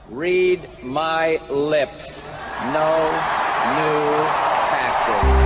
Read my lips. No new taxes.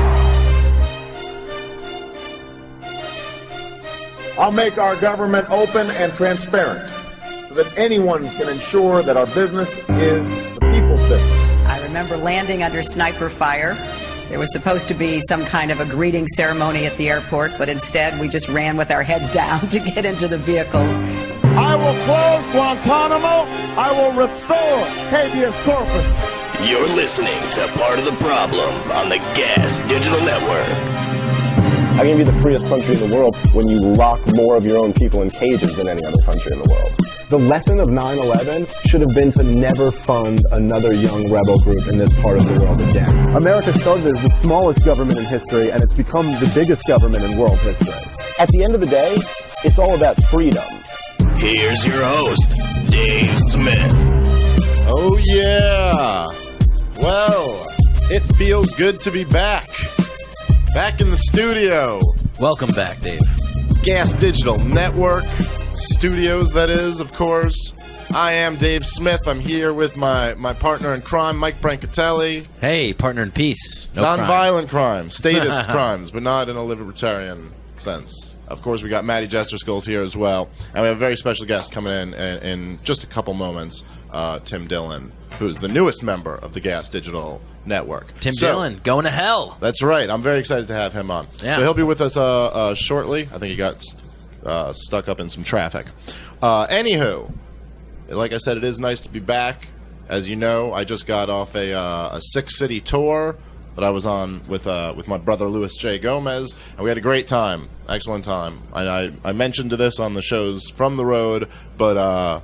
I'll make our government open and transparent so that anyone can ensure that our business is the people's business. I remember landing under sniper fire. There was supposed to be some kind of a greeting ceremony at the airport, but instead we just ran with our heads down to get into the vehicles. I will close Guantanamo. I will restore habeas corpus. You're listening to Part of the Problem on the Gas Digital Network. How can you be the freest country in the world when you lock more of your own people in cages than any other country in the world? The lesson of 9/11 should have been to never fund another young rebel group in this part of the world again. America started as the smallest government in history, and it's become the biggest government in world history. At the end of the day, it's all about freedom. Here's your host, Dave Smith. Oh, yeah. Well, it feels good to be back. Back in the studio. Welcome back, Dave. Gas Digital Network Studios, that is, of course. I am Dave Smith. I'm here with my partner in crime, Mike Brancatelli. Hey, partner in peace. No Non-violent crime. Statist crimes, but not in a libertarian sense. Of course, we got Maddie Jesterskulls here as well. And we have a very special guest coming in just a couple moments, Tim Dillon, who's the newest member of the Gas Digital Network. Tim Dillon, going to hell. That's right. I'm very excited to have him on. Yeah. So he'll be with us shortly. I think he got stuck up in some traffic. Anywho, like I said, it is nice to be back. As you know, I just got off a six-city tour that I was on with my brother Louis J. Gomez, and we had a great time, excellent time. I mentioned this on the shows from the road, but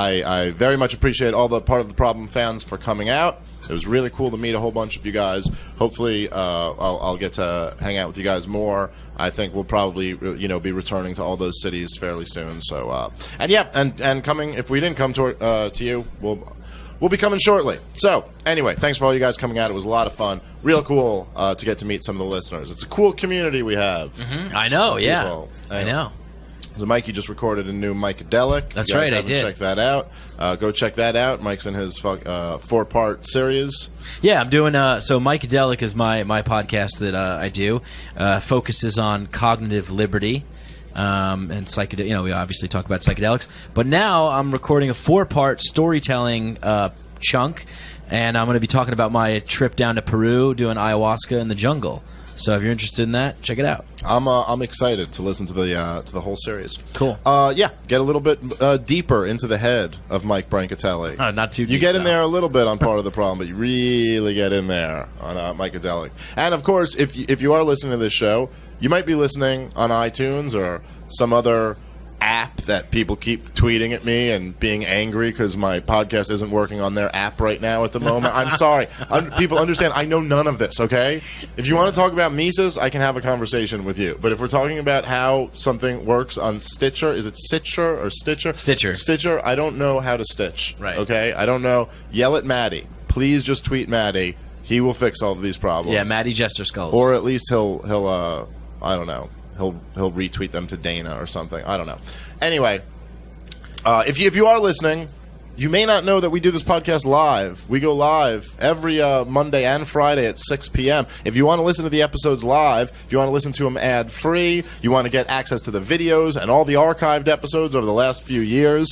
I very much appreciate all the Part of the Problem fans for coming out. It was really cool to meet a whole bunch of you guys. Hopefully, I'll get to hang out with you guys more. I think we'll probably, be returning to all those cities fairly soon. So, and coming. If we didn't come to you, we'll be coming shortly. So, anyway, thanks for all you guys coming out. It was a lot of fun. Real cool to get to meet some of the listeners. It's a cool community we have. Mm-hmm. I know. Yeah, anyway. I know. So Mike, you just recorded a new Mike-adelic. That's right, I did. Check that out. Go check that out. Mike's in his 4-part series. Yeah, I'm doing. So Mike-adelic is my podcast that I do. Focuses on cognitive liberty and psychedelic. We obviously talk about psychedelics, but now I'm recording a 4-part storytelling chunk, and I'm going to be talking about my trip down to Peru doing ayahuasca in the jungle. So if you're interested in that, check it out. I'm excited to listen to the whole series. Cool. Get a little bit deeper into the head of Mike Brancatelli. Not too deep. You get in there a little bit on Part of the Problem, but you really get in there on Mike-adelic. And of course, if you are listening to this show, you might be listening on iTunes or some other app that people keep tweeting at me and being angry because my podcast isn't working on their app right now at the moment. I'm sorry. People understand I know none of this, okay? If you want to talk about Mises, I can have a conversation with you. But if we're talking about how something works on Stitcher, is it Stitcher or Stitcher? Stitcher, I don't know how to stitch, right? Okay? I don't know. Yell at Maddie. Please just tweet Maddie. He will fix all of these problems. Yeah, Maddie Jesterskulls. Or at least he'll I don't know. He'll retweet them to Dana or something. I don't know. Anyway, if you are listening, you may not know that we do this podcast live. We go live every Monday and Friday at 6 p.m. If you want to listen to the episodes live, if you want to listen to them ad-free, you want to get access to the videos and all the archived episodes over the last few years,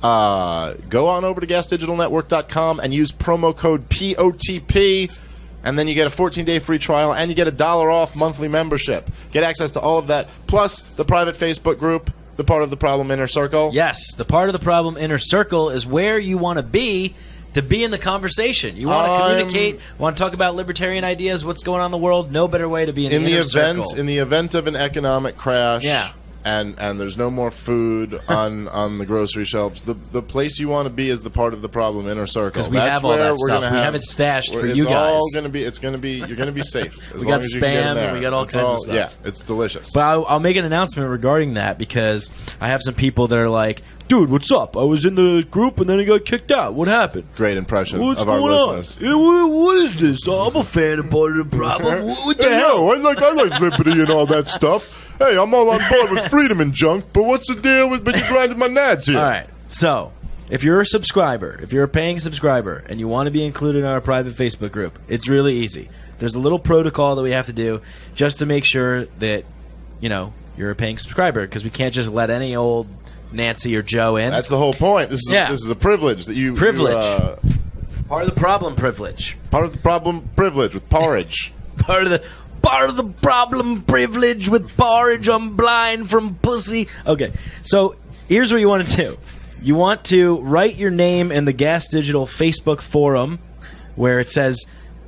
go on over to gasdigitalnetwork.com and use promo code POTP. And then you get a 14-day free trial, and you get $1 off monthly membership. Get access to all of that, plus the private Facebook group, the Part of the Problem Inner Circle. Yes, the Part of the Problem Inner Circle is where you want to be in the conversation. You want to communicate, want to talk about libertarian ideas, what's going on in the world. No better way to be in the inner circle. In the event of an economic crash. Yeah. And there's no more food on the grocery shelves. The place you want to be is the Part of the Problem Inner Circle. Because we have all that stuff. We have it stashed for you guys. You're going to be safe. We got Spam and we got all kinds of stuff. Yeah, it's delicious. But I'll make an announcement regarding that because I have some people that are like, dude, what's up? I was in the group and then I got kicked out. What happened? Great impression of our listeners. Yeah, what is this? I'm a fan of Part of the Problem. What the hell? I like liberty and all that stuff. Hey, I'm all on board with freedom and junk, but what's the deal with you grinding my nads here? All right, so if you're a subscriber, if you're a paying subscriber, and you want to be included in our private Facebook group, it's really easy. There's a little protocol that we have to do just to make sure that, you know, you're a paying subscriber, because we can't just let any old Nancy or Joe in. That's the whole point. This is a privilege that you... Privilege. Part of the problem privilege. Part of the problem privilege with porridge. Part of the problem privilege with porridge. I'm blind from pussy. Okay, so here's what you want to do. You want to write your name in the Gas Digital Facebook forum, where it says...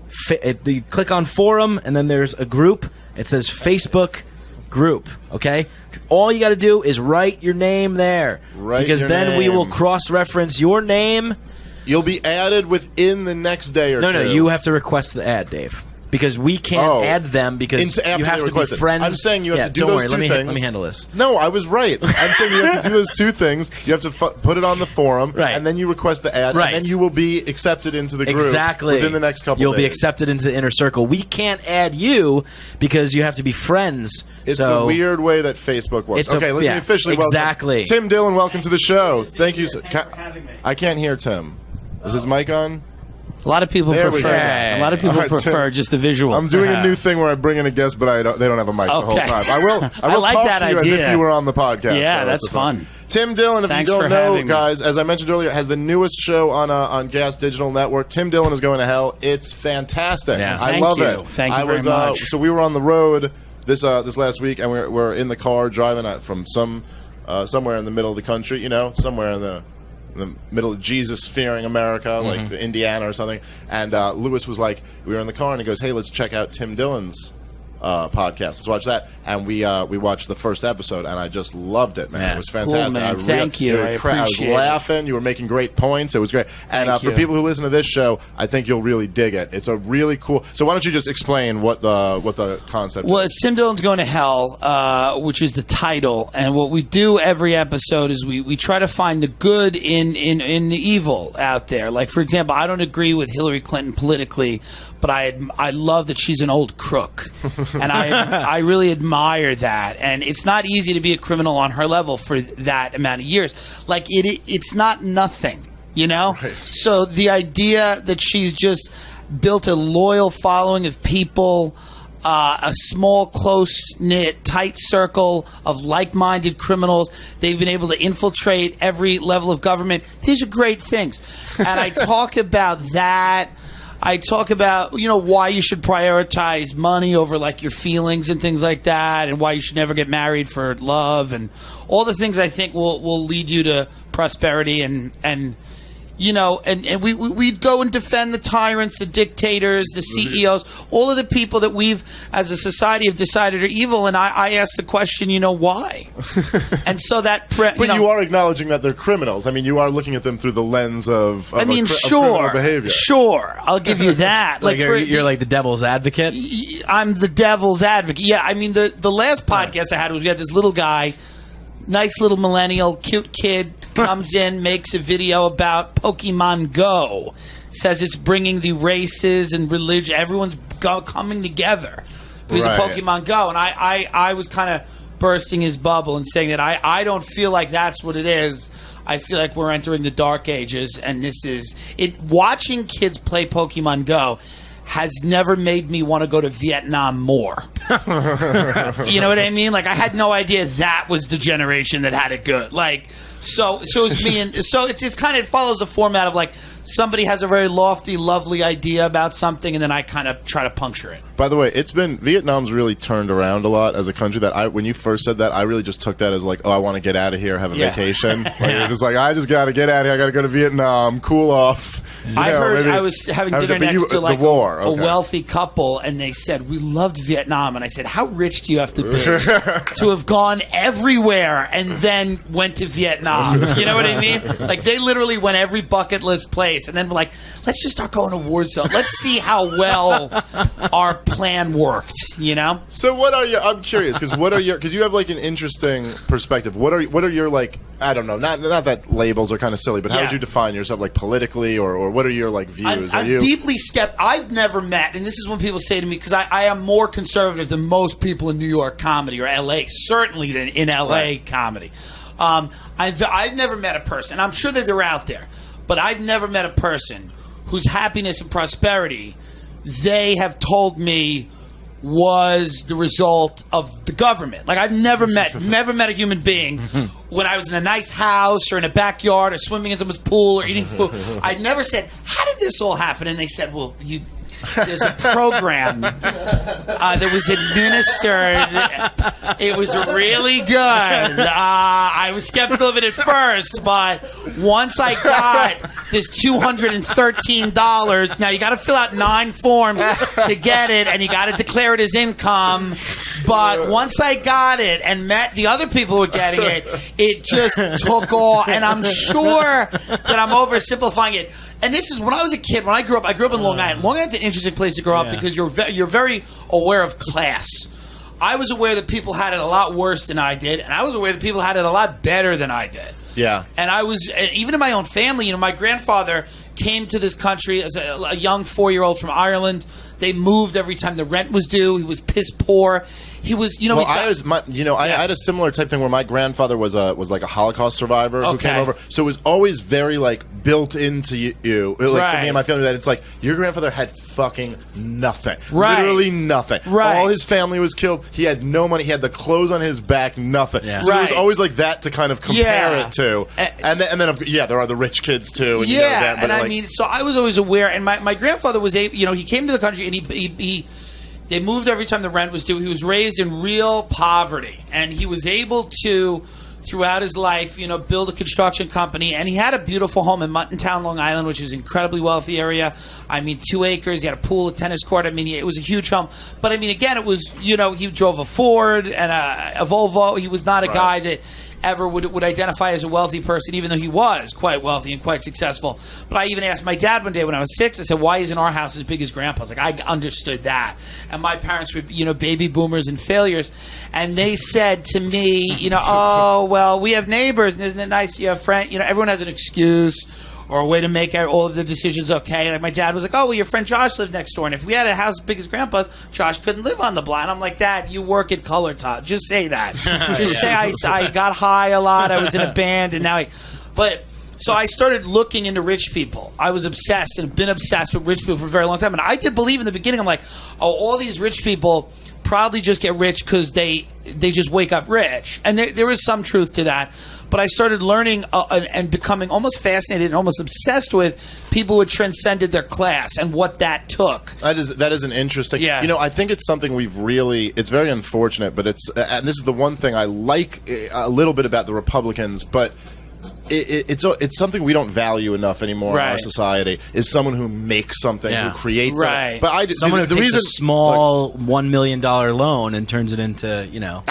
you click on forum, and then there's a group. It says Facebook group, okay? All you got to do is write your name there. Because then we will cross-reference your name. You'll be added within the next day or two. No, you have to request the ad, Dave. Because we can't add them because you have to be friends. I'm saying you have to do those two things. Let me handle this. No, I was right. I'm saying you have to do those two things. You have to put it on the forum, and then you request the ad, and then you will be accepted into the group within the next couple days. You'll be accepted into the inner circle. We can't add you because you have to be friends. It's a weird way that Facebook works. Okay, let me officially welcome Tim Dillon. Welcome to the show. Thank you. I can't hear Tim. Is his mic on? A lot of people prefer that. A lot of people prefer just the visual. I'm doing a new thing where I bring in a guest, but they don't have a mic the whole time. I will like talk that to you idea. as if you were on the podcast. Yeah, that's fun. Tim Dillon, if you don't know, guys, as I mentioned earlier, has the newest show on Gas Digital Network. Tim Dillon is Going to Hell. It's fantastic. Yeah, I love it. Thank you very much. So we were on the road this last week, and we're in the car driving from somewhere in the middle of the country, somewhere in the middle of Jesus-fearing America, like Indiana or something. And Lewis was like, we were in the car, and he goes, hey, let's check out Tim Dillon's podcast. Let's watch that. And we watched the first episode, and I just loved it, man. Yeah. It was fantastic. Cool, man. Thank you. I appreciate I was laughing. You were making great points. It was great. And for people who listen to this show, I think you'll really dig it. It's a really cool... So why don't you just explain what the concept is? Well, it's Tim Dillon's Going to Hell, which is the title. And what we do every episode is we try to find the good in the evil out there. Like, for example, I don't agree with Hillary Clinton politically, but I love that she's an old crook. And I really admire that. And it's not easy to be a criminal on her level for that amount of years. Like, it's not nothing, Right. So the idea that she's just built a loyal following of people, a small, close-knit, tight circle of like-minded criminals. They've been able to infiltrate every level of government. These are great things. And I talk about that. I talk about, why you should prioritize money over, like, your feelings and things like that, and why you should never get married for love, and all the things I think will lead you to prosperity and we'd go and defend the tyrants, the dictators, the CEOs, all of the people that we've, as a society, have decided are evil. And I ask the question, why? And so that... But you are acknowledging that they're criminals. I mean, you are looking at them through the lens of criminal behavior. Sure. I'll give you that. You're like the devil's advocate? I'm the devil's advocate. Yeah, I mean, the last podcast I had was we had this little guy, nice little millennial, cute kid, comes in, makes a video about Pokemon Go, says it's bringing the races and religion, everyone's coming together because of Pokemon Go. And I was kind of bursting his bubble and saying that I don't feel like that's what it is. I feel like we're entering the dark ages, and this is it. Watching kids play Pokemon Go has never made me want to go to Vietnam more. You know what I mean? Like, I had no idea that was the generation that had it good. Like, so it's me, and so it's kind of, it follows the format of, like, somebody has a very lofty, lovely idea about something, and then I kind of try to puncture it. By the way, Vietnam's really turned around a lot as a country. When you first said that, I really just took that as like, oh, I want to get out of here, have a vacation. Like, you're just like, I just got to get out of here. I got to go to Vietnam, cool off. I heard I was having dinner next to like a wealthy couple, and they said, we loved Vietnam. And I said, how rich do you have to be to have gone everywhere and then went to Vietnam? You know what I mean? Like, they literally went every bucket list place and then were like, let's just start going to war zone. Let's see how well our plan worked, So what are your, I'm curious, because you have like an interesting perspective. What are your, like, I don't know, not that labels are kind of silly, but how would you define yourself, like, politically, or what are your, like, views? I'm deeply skeptical. I've never met, and this is when people say to me, because I am more conservative than most people in New York comedy or LA, certainly than in LA comedy. I've never met a person, I'm sure that they're out there, but I've never met a person whose happiness and prosperity they have told me was the result of the government. Like, I've never met a human being when I was in a nice house or in a backyard or swimming in someone's pool or eating food. I never said, how did this all happen? And they said, well, there's a program that was administered. It was really good. I was skeptical of it at first, but once I got this $213, now you got to fill out 9 forms to get it, and you got to declare it as income. But once I got it and met the other people who were getting it, it just took off. And I'm sure that I'm oversimplifying it. And this is when I was a kid. When I grew up in Long Island. Long Island's an interesting place to grow up because you're very aware of class. I was aware that people had it a lot worse than I did, and I was aware that people had it a lot better than I did. Yeah. And I was, even in my own family, my grandfather came to this country as a young 4-year-old from Ireland. They moved every time the rent was due. He was piss poor. He was, I had a similar type thing where my grandfather was like a Holocaust survivor who came over. So it was always very like built into you, like for me and my family, that it's like your grandfather had fucking nothing, literally nothing. All his family was killed. He had no money. He had the clothes on his back, nothing. So there was always like that to kind of compare it to. And then there are the rich kids too. And you know that, but so I was always aware. And my grandfather was able, he came to the country and they moved every time the rent was due. He was raised in real poverty, and he was able to, throughout his life, build a construction company. And he had a beautiful home in Muttontown, Long Island, which is an incredibly wealthy area. 2 acres. He had a pool, a tennis court. It was a huge home. But again, it was, he drove a Ford and a Volvo. He was not a guy that ever would identify as a wealthy person, even though he was quite wealthy and quite successful. But I even asked my dad one day when I was 6, I said, why isn't our house as big as Grandpa's? Like, I understood that. And my parents were, baby boomers and failures. And they said to me, oh, well, we have neighbors, and isn't it nice you have friends? Everyone has an excuse or a way to make all of the decisions okay. Like, my dad was like, oh, well, your friend Josh lived next door, and if we had a house as big as Grandpa's, Josh couldn't live on the block. And I'm like, Dad, you work at Color Top. Just say that. Just say I got high a lot, I was in a band, and now so I started looking into rich people. I was obsessed and have been obsessed with rich people for a very long time. And I did believe in the beginning, I'm like, oh, all these rich people probably just get rich because they just wake up rich. And there is some truth to that. But I started learning and becoming almost fascinated and almost obsessed with people who had transcended their class and what that took. That is an interesting. Yeah. I think it's something it's very unfortunate, but and this is the one thing I like a little bit about the Republicans, but it's something we don't value enough anymore in our society. Is someone who makes something, who creates something. But someone who takes a small $1 million loan and turns it into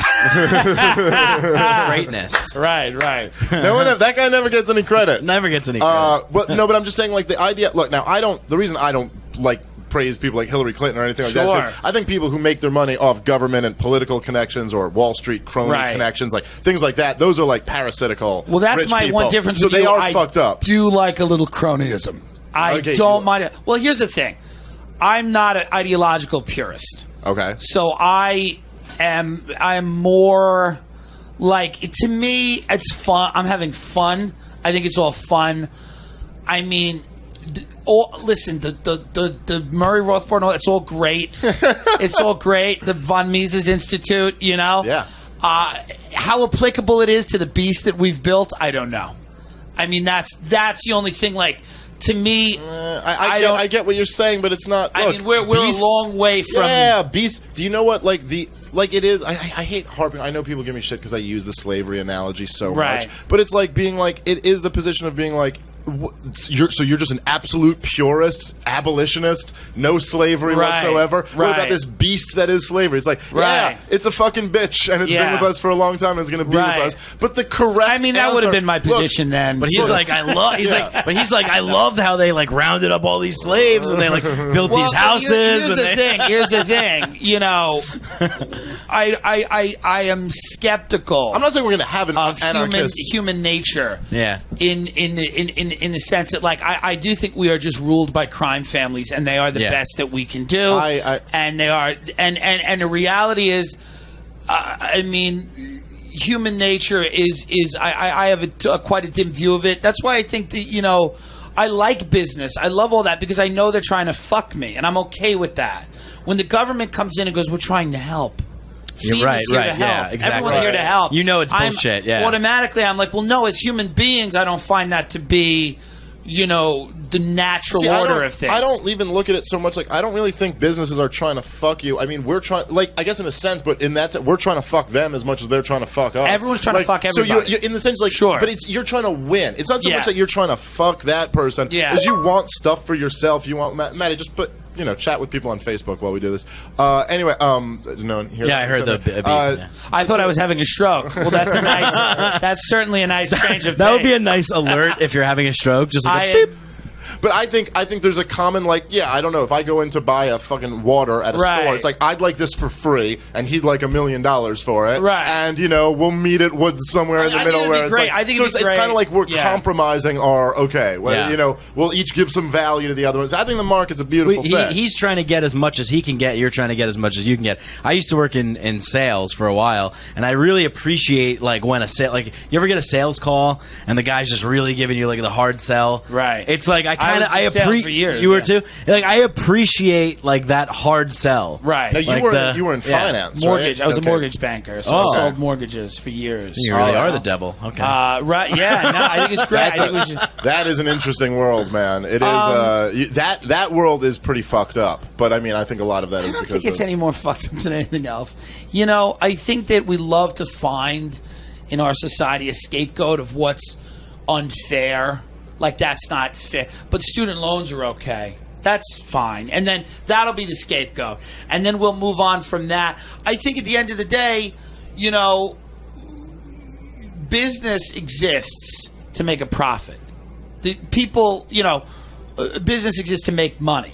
greatness. Right. That guy never gets any credit. Never gets any credit. But I'm just saying, like, the idea. Look, now the reason I don't like praise people like Hillary Clinton or anything like that is 'cause I think people who make their money off government and political connections or Wall Street crony connections, like things like that, those are like parasitical. Well, that's rich my people. one difference. So with they you. are fucked up. Do like a little cronyism. I don't mind it. Well, here's the thing. I'm not an ideological purist. Okay. So I am more like, to me, it's fun. I'm having fun. I think it's all fun. Listen, the Murray Rothbard, it's all great. It's all great. The von Mises Institute, Yeah. How applicable it is to the beast that we've built, I don't know. That's the only thing. Like, to me, I get what you're saying, but it's not. Look, we're beasts, a long way from beasts. Do you know what? Like it is. I hate harping. I know people give me shit because I use the slavery analogy so much, but it's like being like, it is the position of being like, you're just an absolute purist, abolitionist, no slavery whatsoever. What about this beast that is slavery? It's like, it's a fucking bitch, and it's been with us for a long time, and it's going to be with us. But the correct that would have been my position then. But he's like, I loved how they like rounded up all these slaves and they like built these houses. Here's the thing. I am skeptical. I'm not saying we're going to have an anarchist human nature. Yeah. In the sense that, like, I do think we are just ruled by crime families, and they are the best that we can do. And they are, and the reality is, human nature is I have quite a dim view of it. That's why I think that, I like business. I love all that because I know they're trying to fuck me, and I'm okay with that. When the government comes in and goes, we're trying to help. You're right, FEMA's here to help. yeah, exactly. Everyone's here to help. You know it's bullshit, yeah. Automatically, I'm like, well, no, as human beings, I don't find that to be, the natural order of things. I don't even look at it so much like I don't really think businesses are trying to fuck you. I mean, we're trying, I guess in a sense, but in that sense, we're trying to fuck them as much as they're trying to fuck us. Everyone's trying to fuck everybody. So you're in the sense, sure, but you're trying to win. It's not so much that you're trying to fuck that person, as you want stuff for yourself. You want Matty, just put. Chat with people on Facebook while we do this. Anyway, no one here. Yeah, I heard the beep. I thought I was having a stroke. Well, that's a nice. That's certainly a nice change of pace. That would be a nice alert if you're having a stroke. Just like a beep. But I think there's a common I don't know, if I go in to buy a fucking water at a store, it's like I'd like this for free, and he'd like $1 million for it, right? And we'll meet at Woods somewhere in the middle where it's great. I think it's kind of like we're compromising our we'll each give some value to the other ones. I think the market's a beautiful thing. He's trying to get as much as he can get. You're trying to get as much as you can get. I used to work in sales for a while, and I really appreciate when a sale you ever get a sales call and the guy's just really giving you the hard sell, right? It's like I appreciate years. You were too. I appreciate that hard sell. Right. Now you were in finance, mortgage. Right? I was a mortgage banker, so I sold mortgages for years. You really are the devil. Okay. Right. Yeah. No, I think it's great. That is an interesting world, man. It is. That world is pretty fucked up. But I mean, I think a lot of that is because I don't think it's any more fucked up than anything else. I think that we love to find in our society a scapegoat of what's unfair. That's not fair. But student loans are okay. That's fine. And then that'll be the scapegoat. And then we'll move on from that. I think at the end of the day, business exists to make a profit. The people, business exists to make money.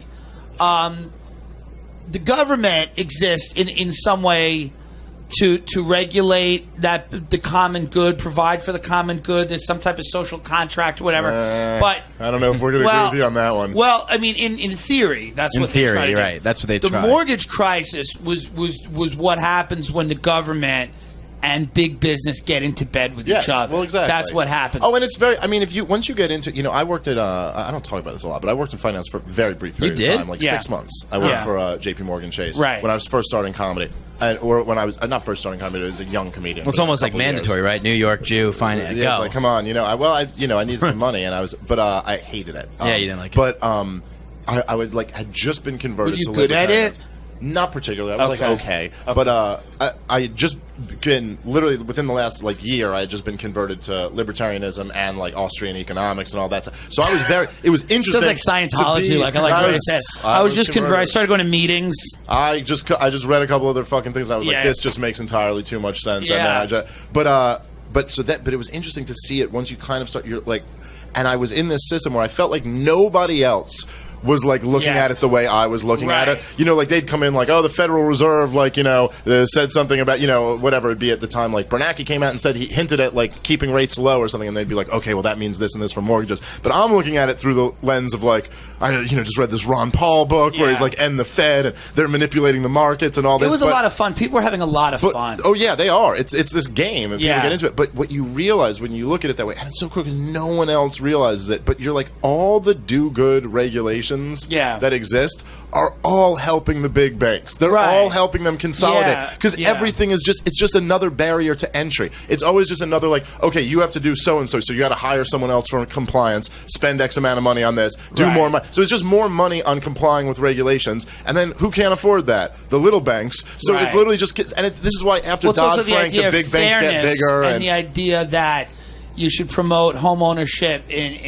The government exists in some way to regulate the common good, provide for the common good. There's some type of social contract, whatever. But I don't know if we're going to agree with you on that one. Well, I mean, in theory, that's what they try to do. Right? That's what they try. The mortgage crisis was what happens when the government and big business get into bed with each other. Well, exactly. That's what happens. Oh, and it's very. I mean, once you get into, I worked at. I don't talk about this a lot, but I worked in finance for a very brief period of time, 6 months. I worked for J.P. Morgan Chase when I was first starting comedy, or when I was not first starting comedy. I was a young comedian. Well, it's almost like mandatory, right? New York Jew, finance. Yeah, it's like, come on, I needed some money, and I hated it. Yeah, you didn't like it. But I would had just been converted. Were you to good at it? Not particularly. I was okay. But I had just been literally within the last year. I had just been converted to libertarianism and Austrian economics and all that stuff. So I was very. It was interesting. Sounds like Scientology. I like what I said. I was just converted. I started going to meetings. I just read a couple other fucking things. And I was like, this just makes entirely too much sense. Yeah. And then but it was interesting to see it once you kind of start. And I was in this system where I felt like nobody else was looking at it the way I was looking at it. They'd come in the Federal Reserve, said something about, whatever it'd be at the time. Bernanke came out and said he hinted at keeping rates low or something, and they'd be like, okay, well that means this and this for mortgages. But I'm looking at it through the lens of I just read this Ron Paul book where he's end the Fed and they're manipulating the markets and all this. It was a lot of fun. People were having a lot of fun. Oh yeah, they are. It's this game and people get into it. But what you realize when you look at it that way, and it's so cool because no one else realizes it, but you're all the do-good regulations that exist are all helping the big banks. They're all helping them consolidate because everything is just another barrier to entry. It's always just another okay, you have to do so and so you got to hire someone else for compliance, spend X amount of money on this, do more money. So it's just more money on complying with regulations, and then who can't afford that? The little banks. So it literally just gets, and this is why after Dodd-Frank, the big banks get bigger, and the idea that you should promote home ownership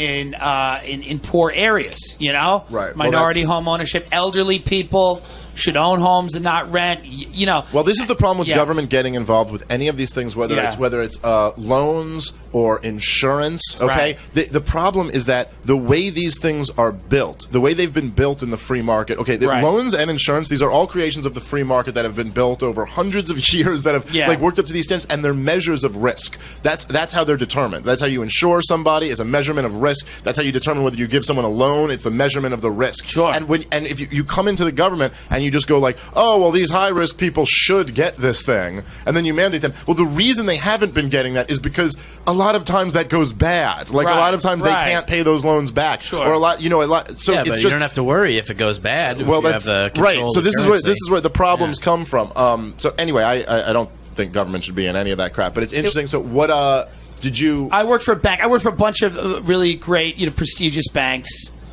in poor areas, Right. Minority home ownership, elderly people should own homes and not rent, Well, this is the problem with government getting involved with any of these things, whether it's loans or insurance, okay? Right. The problem is that the way these things are built, the way they've been built in the free market, okay, loans and insurance, these are all creations of the free market that have been built over hundreds of years that have worked up to these standards, and they're measures of risk. That's how they're determined. That's how you insure somebody. It's a measurement of risk. That's how you determine whether you give someone a loan. It's a measurement of the risk. Sure. And if you come into the government and you just go like, oh, well, these high-risk people should get this thing, and then you mandate them. Well, the reason they haven't been getting that is because a lot of times that goes bad. Like, a lot of times they can't pay those loans back. Sure. Or a lot, so yeah, it's but just, you don't have to worry if it goes bad. Well, if you that's have the control right. So of the this is where the problems Yeah. come from. So anyway, I don't think government should be in any of that crap. But it's interesting. So what did you? I worked for a bank. I worked for a bunch of really great, prestigious banks.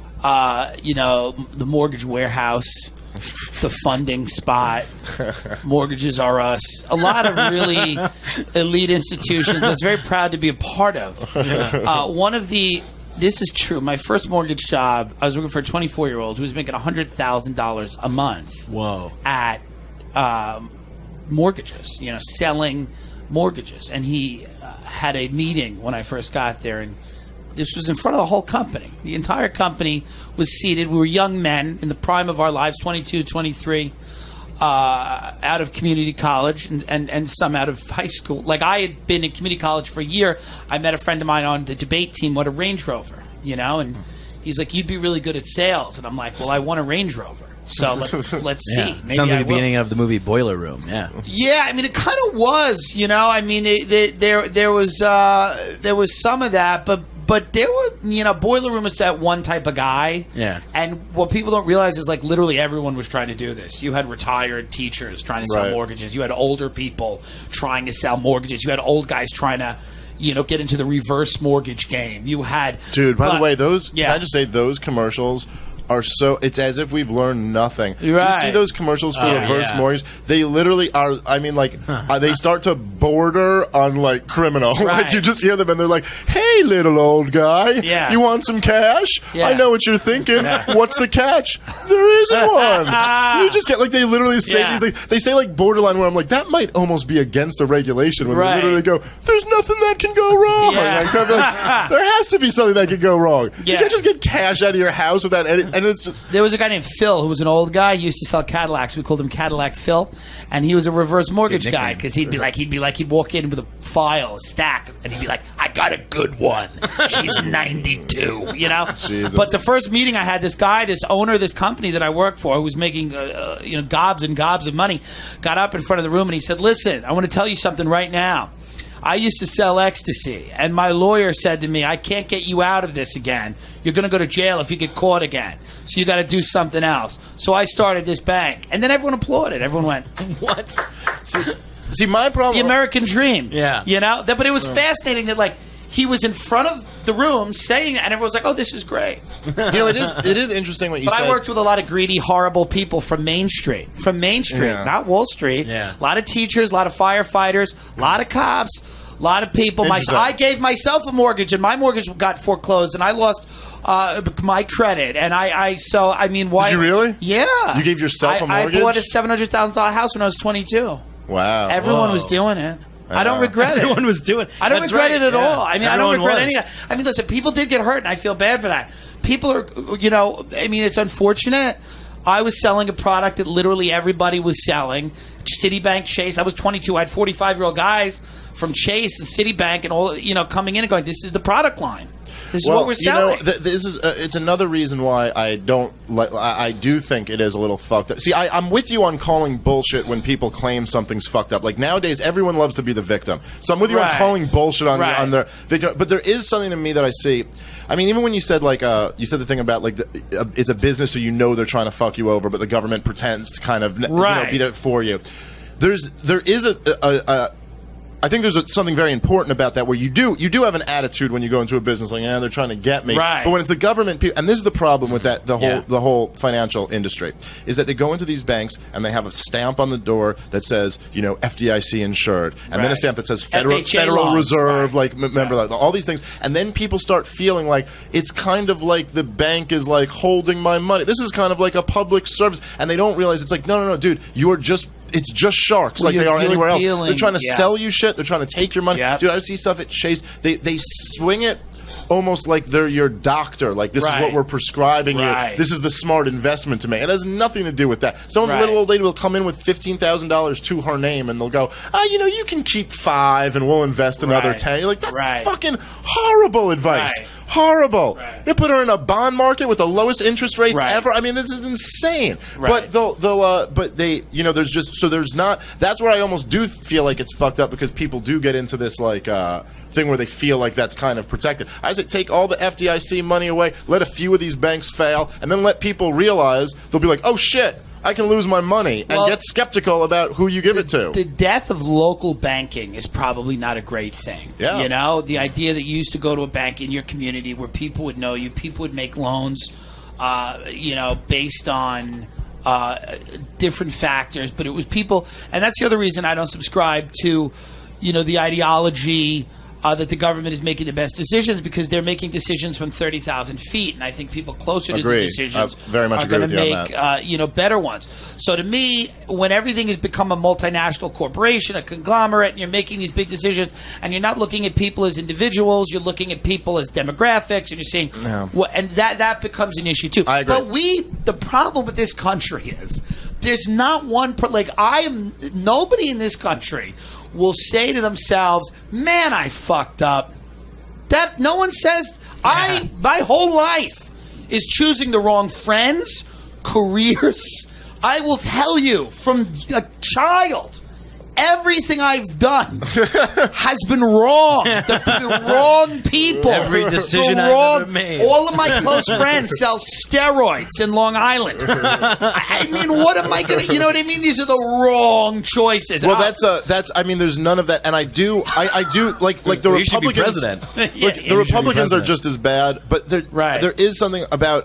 The Mortgage Warehouse, the Funding Spot, Mortgages R Us. A lot of really elite institutions I was very proud to be a part of. This is true. My first mortgage job, I was working for a 24-year-old who was making $100,000 a month. Whoa. At mortgages, selling mortgages. And he had a meeting when I first got there, and this was in front of the whole company. The entire company was seated. We were young men in the prime of our lives, 22, 23, out of community college and some out of high school. Like, I had been in community college for a year. I met a friend of mine on the debate team with a Range Rover, and he's like, you'd be really good at sales. And I'm like, well, I want a Range Rover. So let's see. Yeah. Maybe Sounds like I the beginning of the movie Boiler Room. Yeah. Yeah, I mean, it kind of was. I mean, there was some of that, but there were, Boiler Room is that one type of guy. Yeah. And what people don't realize is, like, literally everyone was trying to do this. You had retired teachers trying to sell mortgages. You had older people trying to sell mortgages. You had old guys trying to, get into the reverse mortgage game. You had... Dude, by the way, can I just say, those commercials are so, it's as if we've learned nothing. Right. You see those commercials for reverse mortgage? They literally are, I mean, like, they start to border on, like, criminal. Right. Like, you just hear them and they're like, hey, little old guy, you want some cash? Yeah. I know what you're thinking. What's the catch? There isn't one. You just get, like, they literally say these things. They say, like, borderline, where I'm like, that might almost be against a regulation. When they literally go, there's nothing that can go wrong. Like, there has to be something that can go wrong. You can't just get cash out of your house without any... And it's just... There was a guy named Phil who was an old guy. He used to sell Cadillacs. We called him Cadillac Phil, and he was a reverse mortgage guy because he'd walk in with a file, a stack, and he'd be like, "I got a good one. She's 92," Jesus. But the first meeting I had, this guy, this owner of this company that I work for, who was making gobs and gobs of money, got up in front of the room and he said, "Listen, I want to tell you something right now. I used to sell ecstasy, and my lawyer said to me, I can't get you out of this again. You're going to go to jail if you get caught again. So you got to do something else. So I started this bank." And then everyone applauded. Everyone went, "What?" See, my problem... The American dream. Yeah. But it was fascinating that, like, he was in front of the room saying that, and everyone was like, "Oh, this is great." It is interesting what you said. But I worked with a lot of greedy, horrible people from Main Street. Not Wall Street. Yeah. A lot of teachers, a lot of firefighters, a lot of cops, a lot of people. I gave myself a mortgage, and my mortgage got foreclosed, and I lost my credit. And why? Did you really? Yeah. You gave yourself a mortgage? I bought a $700,000 house when I was 22. Wow. Everyone was doing it. I don't regret it. Everyone was doing it. I don't regret it at all. I mean, I don't regret any of that. I mean, listen, people did get hurt, and I feel bad for that. People are, it's unfortunate. I was selling a product that literally everybody was selling. Citibank, Chase. I was 22. I had 45-year-old guys from Chase and Citibank and all, coming in and going, "This is the product line. This is what we're selling." This is it's another reason why I don't like. I do think it is a little fucked up. See, I'm with you on calling bullshit when people claim something's fucked up. Like, nowadays, everyone loves to be the victim. So I'm with you on calling bullshit on their victim. But there is something to me that I see. I mean, even when you said you said the thing about like it's a business, so they're trying to fuck you over, but the government pretends to kind of be there for you. There is I think there's something very important about that, where you do have an attitude when you go into a business, like, they're trying to get me. Right. But when it's the government, and this is the problem with that, the whole financial industry, is that they go into these banks and they have a stamp on the door that says, FDIC insured, and then a stamp that says Federal Reserve, remember that, all these things, and then people start feeling like it's kind of like the bank is like holding my money. This is kind of like a public service, and they don't realize it's like, no, dude, it's just sharks like they are anywhere else. They're trying to sell you shit. They're trying to take your money. Dude, I see stuff at Chase. They swing it almost like they're your doctor. Like, this is what we're prescribing you. This is the smart investment to make. It has nothing to do with that. Some little old lady will come in with $15,000 to her name, and they'll go, you can keep 5 and we'll invest another 10. You're like, that's fucking horrible advice. Horrible. You put her in a bond market with the lowest interest rates ever. I mean, this is insane. But but they, there's just, so there's not, that's where I almost do feel like it's fucked up, because people do get into this, like, thing where they feel like that's kind of protected. I say take all the FDIC money away, let a few of these banks fail, and then let people realize, they'll be like, oh shit, I can lose my money, and get skeptical about who you give it to. The death of local banking is probably not a great thing. Yeah. The idea that you used to go to a bank in your community where people would know you, people would make loans, based on different factors, but it was people, and that's the other reason I don't subscribe to, the ideology that the government is making the best decisions, because they're making decisions from 30,000 feet, and I think people closer to the decisions very much are going to make better ones. So to me, when everything has become a multinational corporation, a conglomerate, and you're making these big decisions, and you're not looking at people as individuals, you're looking at people as demographics, and you're saying, and that becomes an issue too. I agree. But the problem with this country is there's not one nobody in this country will say to themselves, man, I fucked up. That no one says. My whole life is choosing the wrong friends, careers. I will tell you, from a child, everything I've done has been wrong. The wrong people. Every decision I've ever made. All of my close friends sell steroids in Long Island. I mean, what am I going to... You know what I mean? These are the wrong choices. Well, that's. I mean, there's none of that, and I do like the well, Republicans. You should be president. The Republicans are just as bad, but there is something about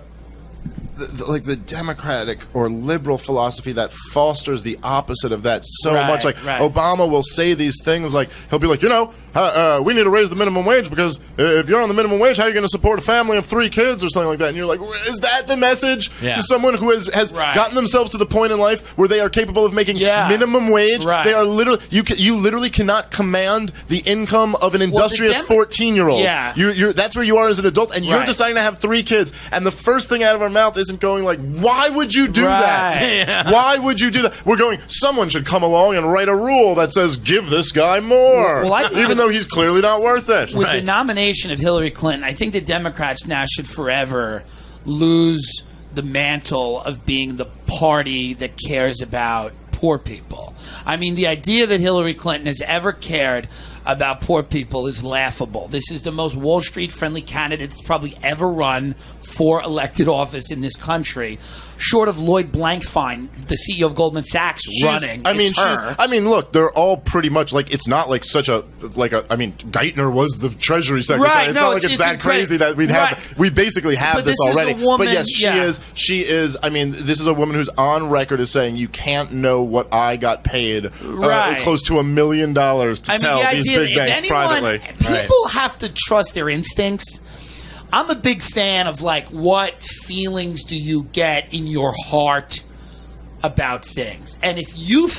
the Democratic or liberal philosophy that fosters the opposite of that so much. Like Obama will say these things, like he'll be like, we need to raise the minimum wage, because if you're on the minimum wage, how are you going to support a family of 3 kids or something like that? And you're like, is that the message to someone who has gotten themselves to the point in life where they are capable of making minimum wage? They are literally you literally cannot command the income of an industrious 14-year-old. That's where you are as an adult, and you're deciding to have 3 kids, and the first thing out of our mouth isn't going like, why would you do that? Why would you do that? We're going, someone should come along and write a rule that says give this guy more, even though he's clearly not worth it. With the nomination of Hillary Clinton, I think the Democrats now should forever lose the mantle of being the party that cares about poor people. I mean, the idea that Hillary Clinton has ever cared about poor people is laughable. This is the most Wall Street friendly candidate that's probably ever run for elected office in this country, short of Lloyd Blankfein, the CEO of Goldman Sachs, running. I mean, look, they're all pretty much like, it's not like such a I mean, Geithner was the Treasury Secretary. It's not like it's that crazy that we basically have this already. But yes, she is. I mean, this is a woman who's on record as saying you can't know what I got paid close to $1 million to tell these big banks privately. People have to trust their instincts. I'm a big fan of, like, what feelings do you get in your heart about things? And if you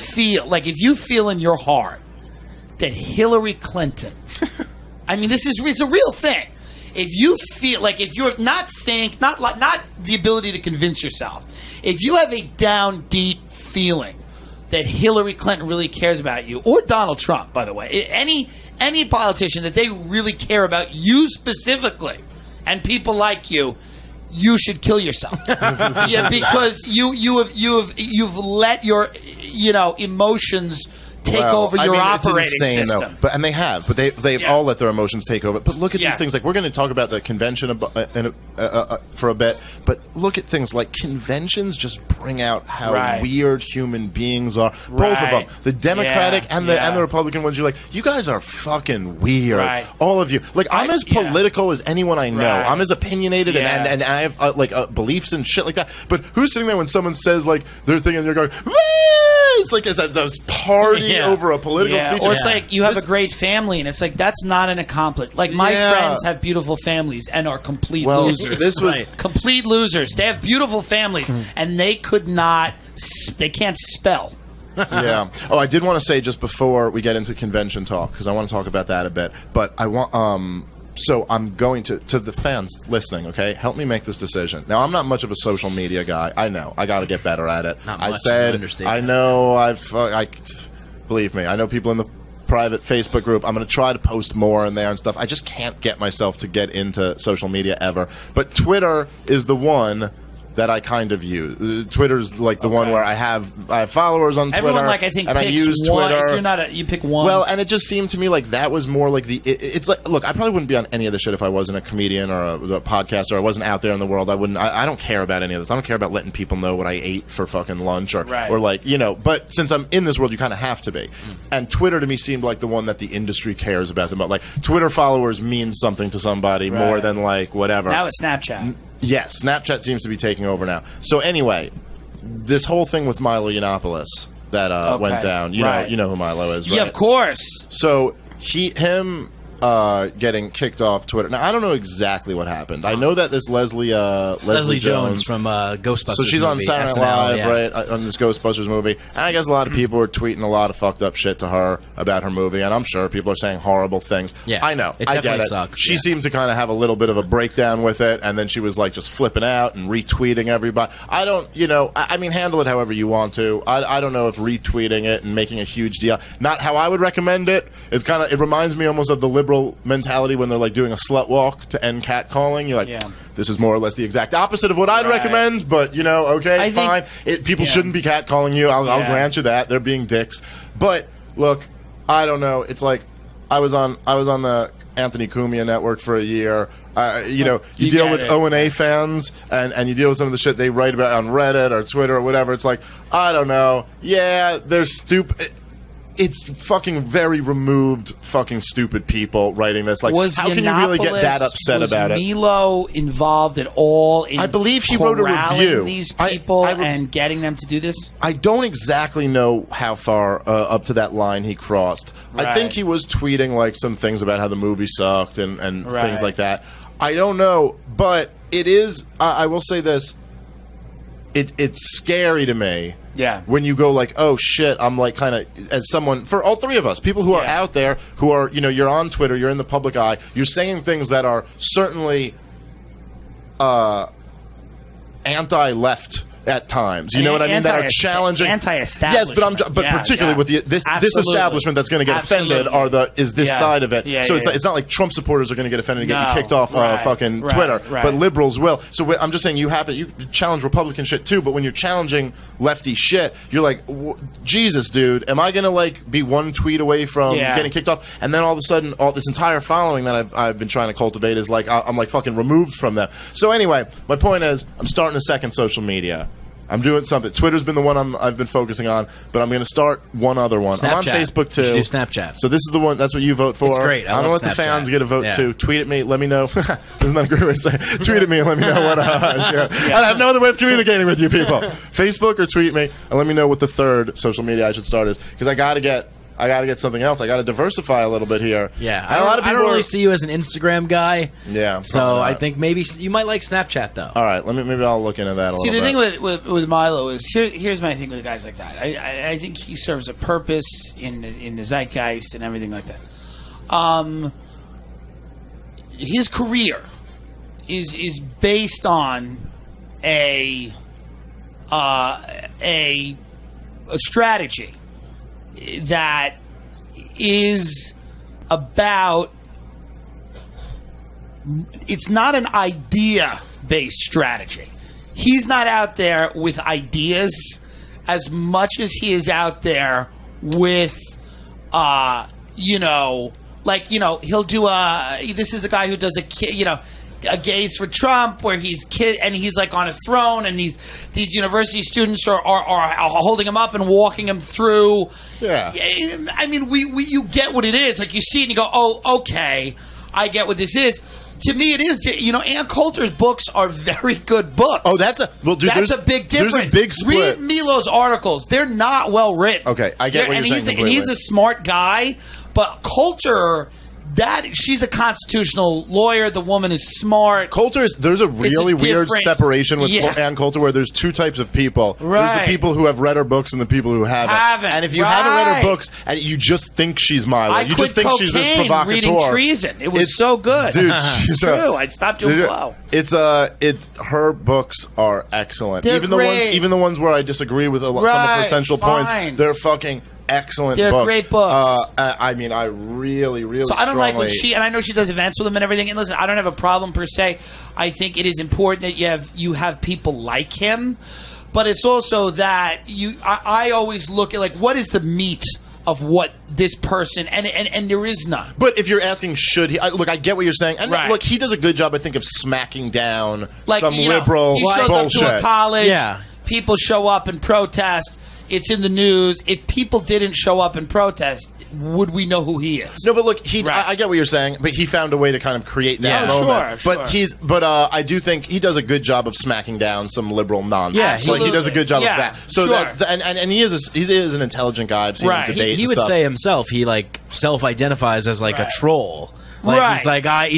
feel in your heart that Hillary Clinton, I mean, it's a real thing. If you feel like, if you're not the ability to convince yourself, if you have a down deep feeling that Hillary Clinton really cares about you, or Donald Trump, by the way, any politician, that they really care about you specifically, and people like you, you should kill yourself. Because you've let your emotions take over your operating system. Though. They have all let their emotions take over. But look at these things. Like, we're going to talk about the convention for a bit, but look at things like conventions just bring out how weird human beings are. Both of them, the Democratic and the Republican ones. You're like, you guys are fucking weird. All of you. Like, I'm as political as anyone I know. I'm as opinionated and I have beliefs and shit like that. But who's sitting there when someone says like their thing and you're going, Wah! It's like this party over a political speech. Or it's like you have a great family, and it's like, that's not an accomplishment. Like, my friends have beautiful families and are complete losers. This was complete losers. They have beautiful families, and they can't spell. Oh, I did want to say just before we get into convention talk, because I want to talk about that a bit. But I want So I'm going to the fans listening, okay? Help me make this decision. Now, I'm not much of a social media guy. I know. I got to get better at it. Not I much, said, I understand. I know believe me, I know people in the private Facebook group. I'm going to try to post more in there and stuff. I just can't get myself to get into social media ever. But Twitter is the one that I kind of use. Twitter's like the one where I have followers on Twitter. Everyone, like, I think, and I picks use one. Twitter. If you're you pick one. Well, and it just seemed to me like that was more like it's like, look, I probably wouldn't be on any of this shit if I wasn't a comedian or a podcaster. I wasn't out there in the world. I don't care about any of this. I don't care about letting people know what I ate for fucking lunch or like, you know, but since I'm in this world, you kind of have to be. And Twitter to me seemed like the one that the industry cares about the most. Like, Twitter followers mean something to somebody more than like whatever. Now it's Snapchat. Yes, Snapchat seems to be taking over now. So anyway, this whole thing with Milo Yiannopoulos that went down. You know who Milo is, right? Yeah, of course. So him getting kicked off Twitter. Now, I don't know exactly what happened. I know that this Leslie Jones from Ghostbusters. So she's on movie, Saturday SNL, Night Live, yeah. right, on this Ghostbusters movie. And I guess a lot of people were tweeting a lot of fucked up shit to her about her movie, and I'm sure people are saying horrible things. Yeah, I know. it I definitely get it. sucks. She seemed to kind of have a little bit of a breakdown with it, and then she was like just flipping out and retweeting everybody. I don't, I mean, handle it however you want to. I don't know if retweeting it and making a huge deal, not how I would recommend it. It's kind of, it reminds me almost of the liberal mentality when they're like doing a slut walk to end catcalling. You're like, this is more or less the exact opposite of what I'd recommend, but okay, fine. People shouldn't be catcalling you. I'll grant you that. They're being dicks. But look, I don't know. It's like I was on the Anthony Cumia network for a year. You deal with O&A fans, and you deal with some of the shit they write about on Reddit or Twitter or whatever. It's like, I don't know. Yeah, they're stupid. It's fucking very removed, fucking stupid people writing this. Like, how can you really get that upset about it? Was Milo involved at all in I believe he wrote a review. These people and getting them to do this? I don't exactly know how far up to that line he crossed. I think he was tweeting like some things about how the movie sucked and things like that. I don't know, but it is. I will say this: it's scary to me. Yeah. When you go like, oh shit, I'm like kind of, as someone, for all three of us, people who are out there, who are, you're on Twitter, you're in the public eye, you're saying things that are certainly anti-left at times. You know what I mean? That are challenging. Anti-establishment. Yes, but particularly with this establishment that's going to get offended is this side of it. So it's not like Trump supporters are going to get offended and get you kicked off fucking Twitter, but liberals will. So I'm just saying you challenge Republican shit too, but when you're challenging lefty shit, you're like, Jesus, dude, am I going to like be one tweet away from getting kicked off? And then all of a sudden, all this entire following that I've been trying to cultivate is like, I'm like fucking removed from them. So anyway, my point is, I'm starting a second social media. I'm doing something. Twitter's been the one I've been focusing on, but I'm going to start one other one. Snapchat. I'm on Facebook too. You should do Snapchat. So this is the one. That's what you vote for. It's great. I don't know what the fans get a vote to. Tweet at me. Let me know. This is not a great way to say it. Tweet at me and let me know what. I have no other way of communicating with you people. Facebook or tweet me and let me know what the third social media I should start is, because I got to get something else. I got to diversify a little bit here. Yeah, and a lot of people I don't really see you as an Instagram guy. Yeah, so I think maybe you might like Snapchat though. All right, maybe I'll look into that a little bit. See, the thing with Milo is here's my thing with guys like that. I think he serves a purpose in the zeitgeist and everything like that. His career is based on a strategy that is about, it's not an idea-based strategy. He's not out there with ideas as much as he is out there with, he'll do this is a guy who does a gaze for Trump, where he's like on a throne, and these university students are holding him up and walking him through. Yeah, I mean, you get what it is. Like, you see it and you go, oh, okay, I get what this is. To me, it is. Ann Coulter's books are very good books. Oh, that's a big difference. There's a big split. Read Milo's articles; they're not well written. Okay, I get what you're saying completely. And he's a smart guy, but Coulter she's a constitutional lawyer. The woman is smart. There's a really weird separation with Ann Coulter where there's two types of people. Right. There's the people who have read her books and the people who haven't. And if you haven't read her books and you just think she's Milo, you just think she's this provocateur. Reading Treason. It was so good. Dude, it's true. I'd stop doing blow. Her books are excellent. They're even great. the ones where I disagree with some of her central points, they're fucking excellent They're books. great books. I mean, I really, really So I don't strongly... like when and I know she does events with them and everything. And listen, I don't have a problem per se. I think it is important that you have people like him, but it's also that I always look at, like, what is the meat of what this person, and there is none. But if you're asking, should he? Look, I get what you're saying. And look, he does a good job, I think, of smacking down some liberal he shows bullshit. up to a college. People show up and protest. It's in the news. If people didn't show up and protest, would we know who he is? No, but look, I get what you're saying, but he found a way to kind of create that moment. Sure. But I do think he does a good job of smacking down some liberal nonsense. Yeah, absolutely. He does a good job of that. So sure. that's and he is an intelligent guy. I've seen him debate. He would say himself he self-identifies as a troll. He's like I'm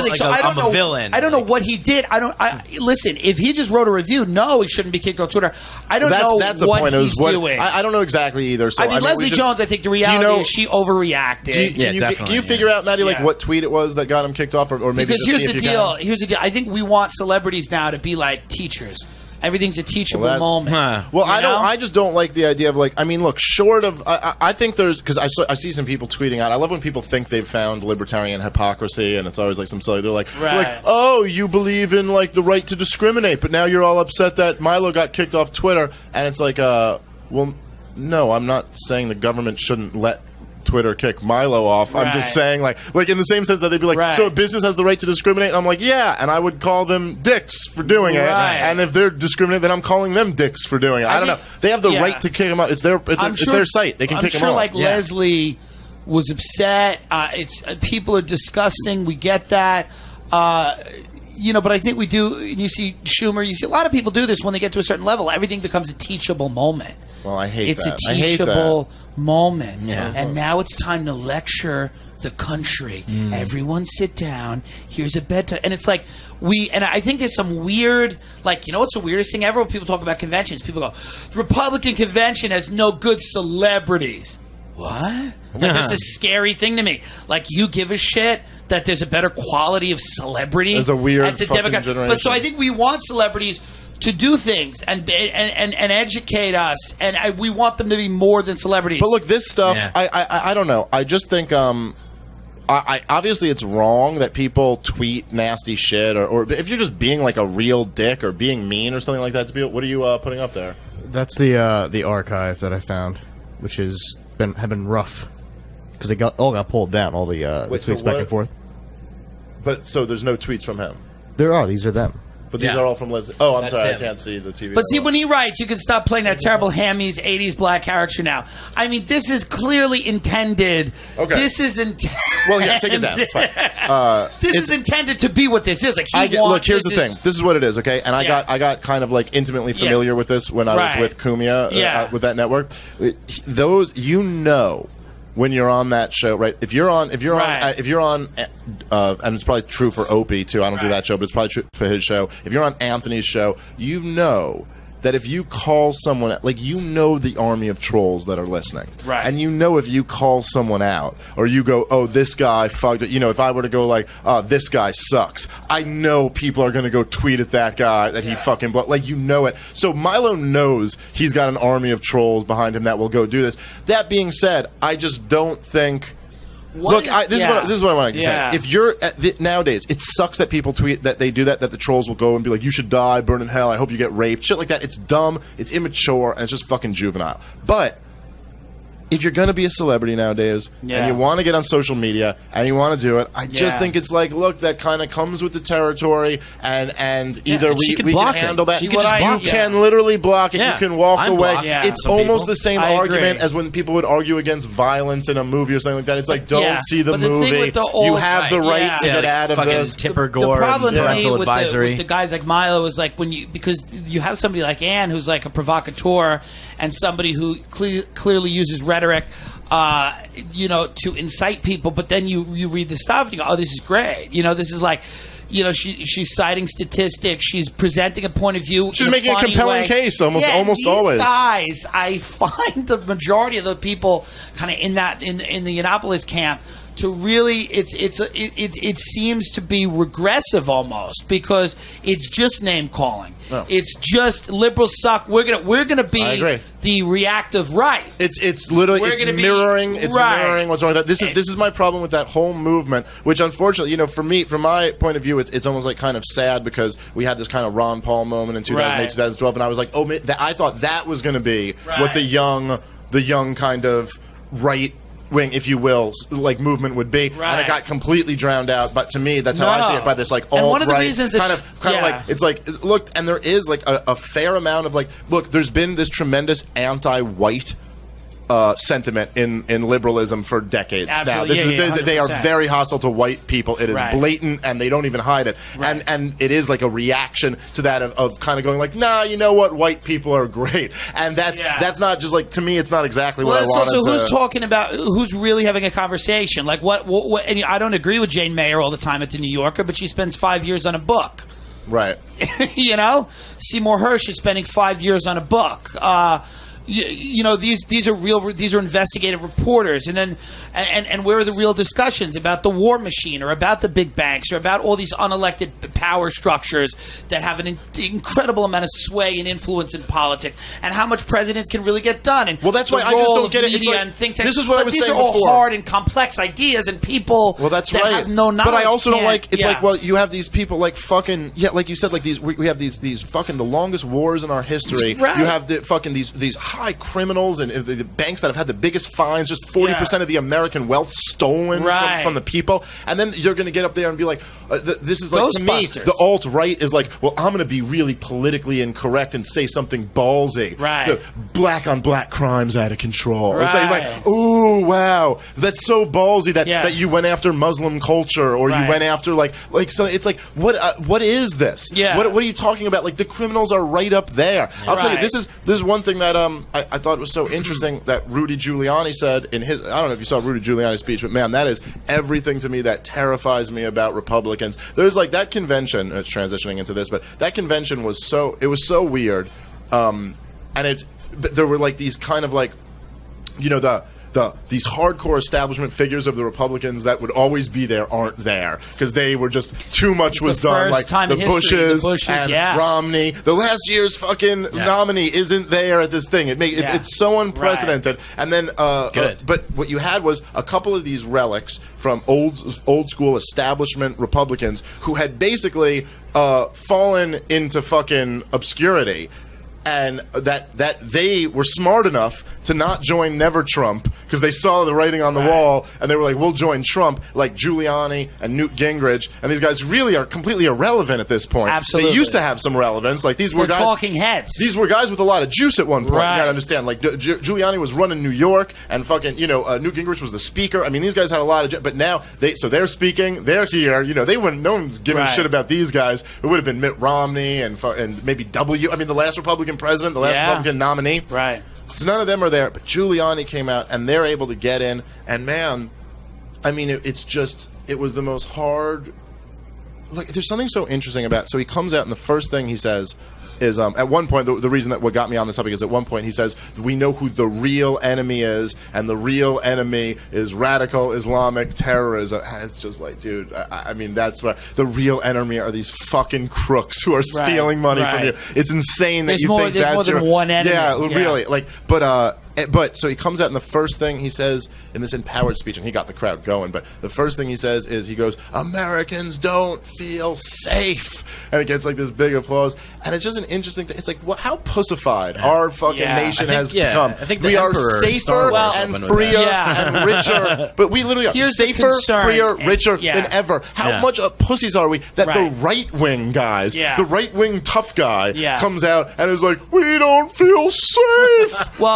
a villain. I don't know what he did. Listen. If he just wrote a review, no, he shouldn't be kicked off Twitter. I don't know that's the what point. he's doing. I don't know exactly either. So Leslie Jones. I think the reality is she overreacted. Can you figure out, Maddie, what tweet it was that got him kicked off, or maybe because here's the deal. Here's the deal. I think we want celebrities now to be like teachers. Everything's a teachable moment. Well, I just don't like the idea of look, short of I think there's because I see some people tweeting out. I love when people think they've found libertarian hypocrisy, and it's always like some silly. They're like, oh, you believe in the right to discriminate, but now you're all upset that Milo got kicked off Twitter, and it's like, well, no, I'm not saying the government shouldn't let Twitter kick Milo off. I'm just saying, like in the same sense that they'd be like, so a business has the right to discriminate? And I'm like, yeah, and I would call them dicks for doing it. And if they're discriminating, then I'm calling them dicks for doing it. I don't know. They have the right to kick him out. It's their site. They can kick him off. Leslie was upset. People are disgusting. We get that. But I think we do. You see Schumer. You see a lot of people do this when they get to a certain level. Everything becomes a teachable moment. Well, I hate that. It's a teachable moment. Yeah. And now it's time to lecture the country. Everyone sit down. Here's a bedtime. And it's like and I think there's some weird, what's the weirdest thing ever when people talk about conventions? People go, the Republican convention has no good celebrities. What? That's a scary thing to me. You give a shit that there's a better quality of celebrity There's a weird at the fucking Democrat. generation. But so I think we want celebrities to do things and educate us, and we want them to be more than celebrities. But look, this stuff, I don't know. I just think, obviously it's wrong that people tweet nasty shit, or if you're just being like a real dick or being mean or something like that. What are you putting up there? That's the archive that I found, which have been rough because they all got pulled down. All the tweets back and forth. But so there's no tweets from him. There are. These are them. But these are all from Leslie. Oh, I'm sorry, I can't see the TV. But see, when he writes, you can stop playing that terrible Hammies 80s black character now. I mean, this is clearly intended. Okay. This is intended. Well, yeah, take it down. It's fine. This is intended to be what this is. Look, here's the thing. This is what it is, okay? And I got kind of intimately familiar with this when I was with Kumia with that network. Those, when you're on that show, right? If you're on, and it's probably true for Opie too. I don't do that show, but it's probably true for his show. If you're on Anthony's show, that if you call someone, the army of trolls that are listening, right? And if you call someone out, or you go, oh, this guy fucked it. If I were to go oh, this guy sucks, I know people are going to go tweet at that guy that he fucking it. So Milo knows he's got an army of trolls behind him that will go do this. That being said, I just don't think. This is what I want to say. If you're nowadays, it sucks that people tweet that they do that the trolls will go and be like, you should die, burn in hell, I hope you get raped, shit like that. It's dumb, it's immature, and it's just fucking juvenile. But if you're going to be a celebrity nowadays, and you want to get on social media, and you want to do it, I just think it's look, that kind of comes with the territory, and either we can handle that. You can literally block it. You can walk away. It's almost the same argument as when people would argue against violence in a movie or something like that. It's don't see the movie. You have the right to get out of this. Tipper Gore, the problem parental with advisory. with the guys like Milo is because you have somebody like Ann who's a provocateur and somebody who clearly uses rhetoric. to incite people. But then you read the stuff and you go, oh, this is great. This is like, she's citing statistics. She's presenting a point of view. She's making a compelling case almost always. These guys, I find the majority of the people kind of in the Yiannopoulos camp to really, it seems to be regressive almost, because it's just name calling. Oh. It's just liberals suck. We're gonna be the reactive right. It's literally mirroring what's wrong with that. This is my problem with that whole movement, which unfortunately, for me, from my point of view, it's almost like kind of sad, because we had this kind of Ron Paul moment in 2008, 2012, and I was like, I thought that was going to be what the young kind of right wing, if you will, like movement would be, and it got completely drowned out. But to me, that's how I see it, by this like alt-right kind of like, it's like, look, and there is like a fair amount of like, look, there's been this tremendous anti-white sentiment in liberalism for decades now. They are very hostile to white people. It is blatant, and they don't even hide it. And it is like a reaction to that of kind of going like, nah, you know what, white people are great. And that's not just like, to me, it's not exactly what I wanted. So who's talking about, who's really having a conversation? Like what and I don't agree with Jane Mayer all the time at the New Yorker, but she spends 5 years on a book. Right. Seymour Hersh is spending 5 years on a book. These are investigative reporters, and then and where are the real discussions about the war machine, or about the big banks, or about all these unelected power structures that have an incredible amount of sway and influence in politics, and how much presidents can really get done? And that's why I just don't get it. It's like, and think tanks. This is what I was saying before. These are all before. hard and complex ideas, and people that have no knowledge. But I also don't like. It's like, well, you have these people like fucking like you said, like these. We have these fucking the longest wars in our history. You have the fucking these high criminals and the banks that have had the biggest fines, just 40% of the American wealth stolen from the people, and then you're going to get up there and be like, this is like, to me, the alt-right is like, well, I'm going to be really politically incorrect and say something ballsy. Black on black crimes out of control. Or say like, ooh, wow, that's so ballsy that you went after Muslim culture, or you went after like so it's like, what is this? What are you talking about? Like, the criminals are right up there. I'll tell you, this is one thing that I thought was so interesting that Rudy Giuliani said in his, I don't know if you saw Rudy Giuliani's speech, but man, that is everything to me that terrifies me about Republicans. There's like that convention, it's transitioning into this, but that convention was so weird. And there were like these kind of like, these hardcore establishment figures of the Republicans that would always be there aren't there, because they were just too much was done. Like the Bushes and Romney. The last year's fucking nominee isn't there at this thing. It's so unprecedented. And then, but what you had was a couple of these relics from old school establishment Republicans who had basically fallen into fucking obscurity. And that they were smart enough to not join Never Trump, because they saw the writing on the wall, and they were like, we'll join Trump, like Giuliani and Newt Gingrich, and these guys really are completely irrelevant at this point. Absolutely. They used to have some relevance. Like, these were guys, talking heads. These were guys with a lot of juice at one point. You gotta understand. Like, Giuliani was running New York, and fucking, Newt Gingrich was the speaker. I mean, these guys had a lot of but now they're speaking, they're here. They wouldn't, no one's giving a shit about these guys. It would have been Mitt Romney and maybe the last Republican president, the last Republican nominee. So none of them are there, but Giuliani came out, and they're able to get in, and man, I mean, it was the most hard. Like, there's something so interesting about it. So he comes out, and the first thing he says is, at one point, the reason that what got me on this topic is at one point he says, we know who the real enemy is, and the real enemy is radical Islamic terrorism. And it's just like, dude, I mean, that's what the real enemy are, these fucking crooks who are stealing money from you. It's insane that think that's more than one enemy. Yeah, really. Like, but so he comes out, and the first thing he says in this empowered speech, and he got the crowd going, but the first thing he says is, he goes, Americans don't feel safe, and it gets like this big applause, and it's just an interesting thing. It's like, how pussified our fucking nation has become. I think we are safer and freer and richer, but we literally are safer, freer, richer than ever. How much pussies are we that the right-wing guys, the right-wing tough guy, comes out and is like, we don't feel safe. Well, we're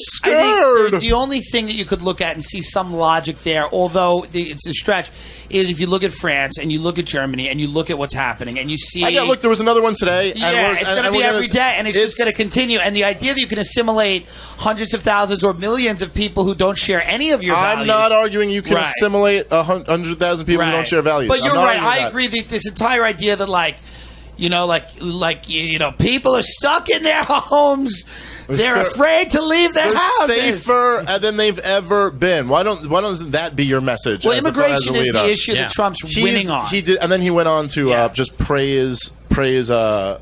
scared. The only thing that you could look at and see some logic there, although it's a stretch, is if you look at France and you look at Germany and you look at what's happening and you see. Look, there was another one today. Yeah, it's going to be every day, and it's just going to continue. And the idea that you can assimilate hundreds of thousands or millions of people who don't share any of your values. I'm not arguing you can assimilate 100,000 people who don't share values. But you're right. I agree that this entire idea that people are stuck in their homes. They're afraid to leave their houses. They're safer than they've ever been. Why doesn't that be your message? Well, immigration is the issue that Trump's winning on. He did, and then he went on to just praise the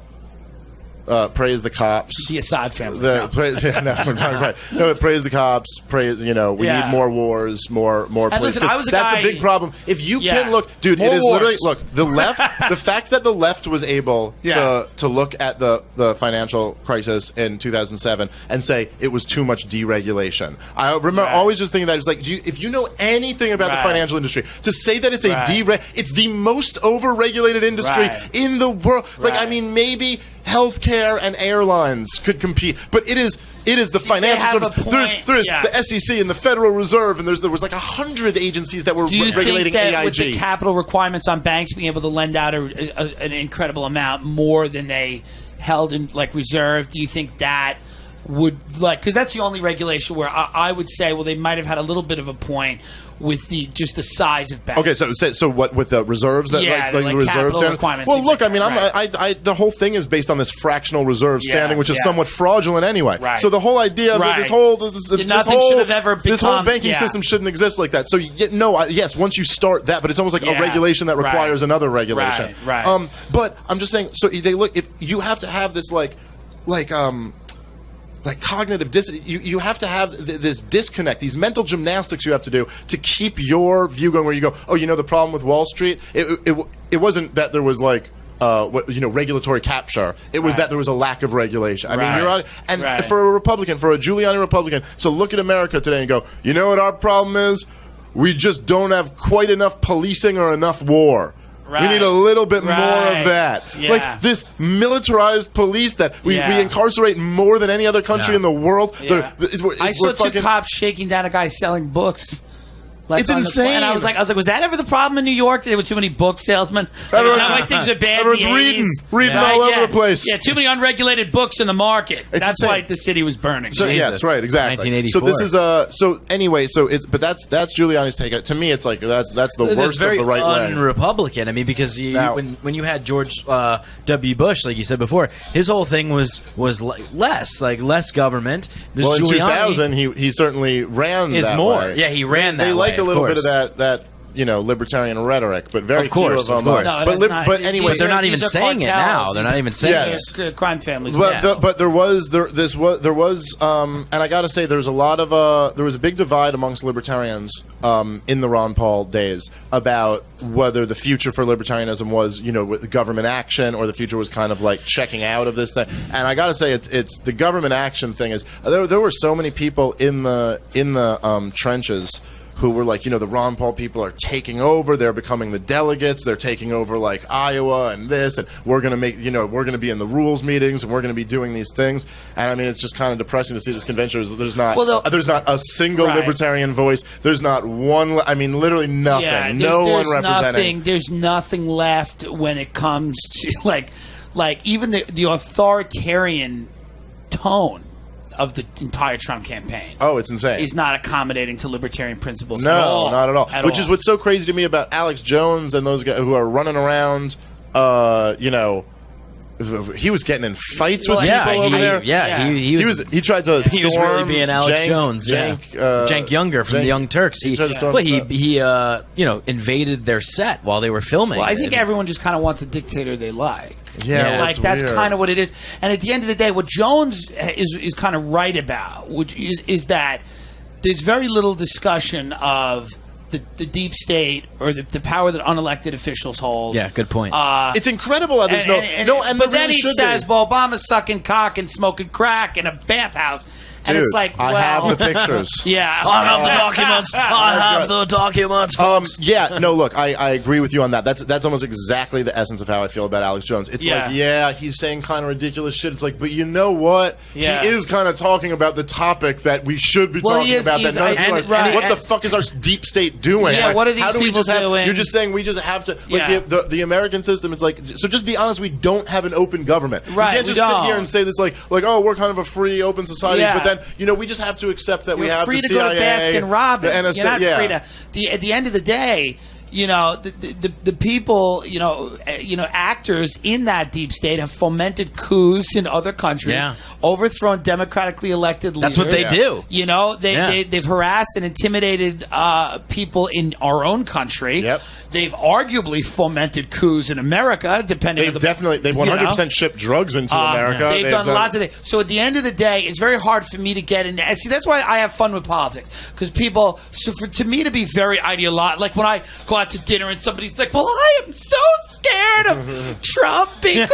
cops, the Assad family. Praise the cops. We need more wars, more police. Listen, I was that's the big problem. If you can look, dude, it is literally the left. The fact that the left was able to look at the financial crisis in 2007 and say it was too much deregulation. I remember always just thinking that it's like, if you know anything about the financial industry, to say that it's it's the most overregulated industry in the world. Like, I mean, maybe healthcare and airlines could compete, but it is the financial service. There's the SEC and the Federal Reserve, and there was like 100 agencies that were regulating that AIG. With the capital requirements on banks being able to lend out an incredible amount more than they held in reserve, do you think that would because that's the only regulation where I would say, well, they might have had a little bit of a point with just the size of banks. Okay, so what with the reserves that the reserve standing? Requirements. Well, look, I mean, the whole thing is based on this fractional reserve standing, which is somewhat fraudulent anyway. Right. So the whole idea of this whole banking system shouldn't exist like that. So yes, once you start that, but it's almost like a regulation that requires another regulation. Right. But I'm just saying. So they look. If you have to have this cognitive you have to have this disconnect, these mental gymnastics you have to do to keep your view going, where you go, the problem with Wall Street, it wasn't that there was regulatory capture. It was that there was a lack of regulation. I mean, you're on, and for a Republican, for a Giuliani Republican, to look at America today and go, you know what our problem is? We just don't have quite enough policing or enough war. We need a little bit more of that. Yeah. Like this militarized police that we incarcerate more than any other country in the world. Yeah. I saw two cops shaking down a guy selling books. It's insane. And I was like, was that ever the problem in New York? There were too many book salesmen. Things are bad. Everyone's reading all over the place. Yeah, too many unregulated books in the market. That's why the city was burning. So, yes, right, exactly. 1984. So this is that's Giuliani's take. To me, it's like that's the worst of the right way. Un-Republican. I mean, because when you had George W. Bush, like you said before, his whole thing was less government. In 2000, he certainly ran that way. Yeah, he ran that way. They like a little bit of that libertarian rhetoric, but very few of them. But anyway, but they're not even saying it now. They're not even saying it. Crime families. But there was, and I got to say, there's a lot of there was a big divide amongst libertarians in the Ron Paul days about whether the future for libertarianism was with government action, or the future was kind of like checking out of this thing. And I got to say, it's the government action thing is there were so many people in the trenches who were like, the Ron Paul people are taking over. They're becoming the delegates. They're taking over like Iowa and this, and we're going to we're going to be in the rules meetings, and we're going to be doing these things. And I mean, it's just kind of depressing to see this convention. There's not a single libertarian voice. There's not one. I mean, literally nothing. Yeah, no one representing. There's nothing left when it comes to like even the authoritarian tone of the entire Trump campaign. Oh, it's insane. He's not accommodating to libertarian principles at all. No, not at all. Which is what's so crazy to me about Alex Jones and those guys who are running around, he was getting in fights with people over there. Yeah, he tried to storm. He was really being Alex Jones. Cenk Younger from the Young Turks. He invaded their set while they were filming. Well, I think everyone just kind of wants a dictator they like. Yeah, that's kind of what it is. And at the end of the day, what Jones is kind of right about, which is that there's very little discussion of the deep state or the power that unelected officials hold. Yeah, good point. It's incredible how there's but then he says, well, Obama's sucking cock and smoking crack in a bathhouse. And it's like, well, I have the pictures. Yeah. I have the documents. I have the documents, folks. Yeah, no, look, I agree with you on that. That's almost exactly the essence of how I feel about Alex Jones. It's like, yeah, he's saying kind of ridiculous shit. It's like, but you know what? Yeah. He is kind of talking about the topic that we should be talking about. What the fuck is our deep state doing? Yeah, like, what are these how do we people just doing? You're just saying we just have to, like, the American system, it's like, so just be honest, we don't have an open government. Right, you can't just sit here and say this like, oh, we're kind of a free, open society, but then, we just have to accept that we have free the to CIA, go to Baskin Robbins. the NSA, You're not free to. At the end of the day, the people, actors in that deep state have fomented coups in other countries, overthrown democratically elected leaders. That's what they do. They've harassed and intimidated people in our own country. Yep. They've arguably fomented coups in America, depending on the... They've 100% shipped drugs into America. They've done lots of things. So at the end of the day, it's very hard for me to get in. And see, that's why I have fun with politics. Because people... So to me to be very ideological... Like when I go out to dinner and somebody's like, well, I am so scared of Trump because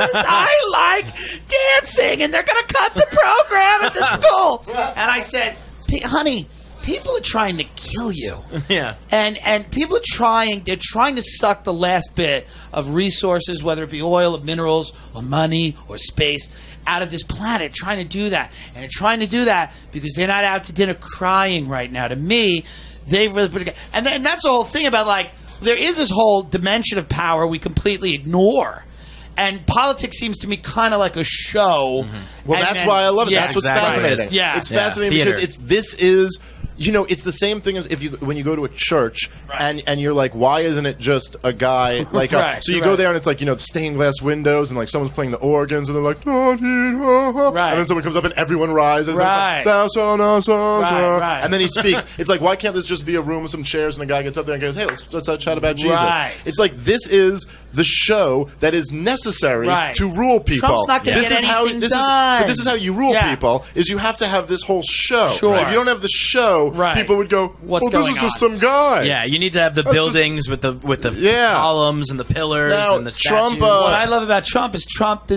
I like dancing and they're going to cut the program at the school. And I said, honey... People are trying to kill you. Yeah. And people are they're trying to suck the last bit of resources, whether it be oil or minerals or money or space, out of this planet, trying to do that. And they're trying to do that because they're not out to dinner crying right now. To me, they really put it. And that's the whole thing about, like, there is this whole dimension of power we completely ignore. And politics seems to me kind of like a show. Mm-hmm. Well, that's why I love it. That's what's fascinating. Yeah. It's fascinating because this is... it's the same thing as when you go to a church and you're like, why isn't it just a guy like so you go there and it's like, the stained glass windows and like someone's playing the organs and they're like, and then someone comes up and everyone rises and it's like, thou shalt not and then he speaks. It's like, why can't this just be a room with some chairs and a guy gets up there and goes, hey, let's chat about Jesus. It's like, this is the show that is necessary to rule people. Trump's not going to get anything done. But this is how you rule people, is you have to have this whole show. Sure. If you don't have the show, people would go, What's this is just some guy. Yeah, you need to have the buildings with the columns and the pillars and the statues. What I love about Trump is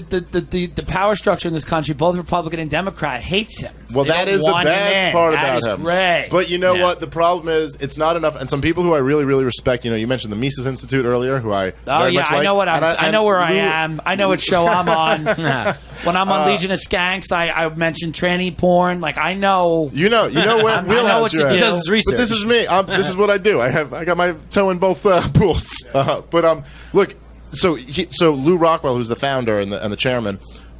the power structure in this country, both Republican and Democrat, hates him. Well, that is the best part about him. That is great. But you know what? The problem is, it's not enough. And some people who I really, really respect, you mentioned the Mises Institute earlier, who I very much like. I know what I know where I am. I know what show I'm on. When I'm on Legion of Skanks, I mentioned tranny porn. Like, I know. You know what wheelhouse you're at. He does his research. But this is me. This is what I do. I got my toe in both pools. But look, so Lou Rockwell, who's the founder and the chairman,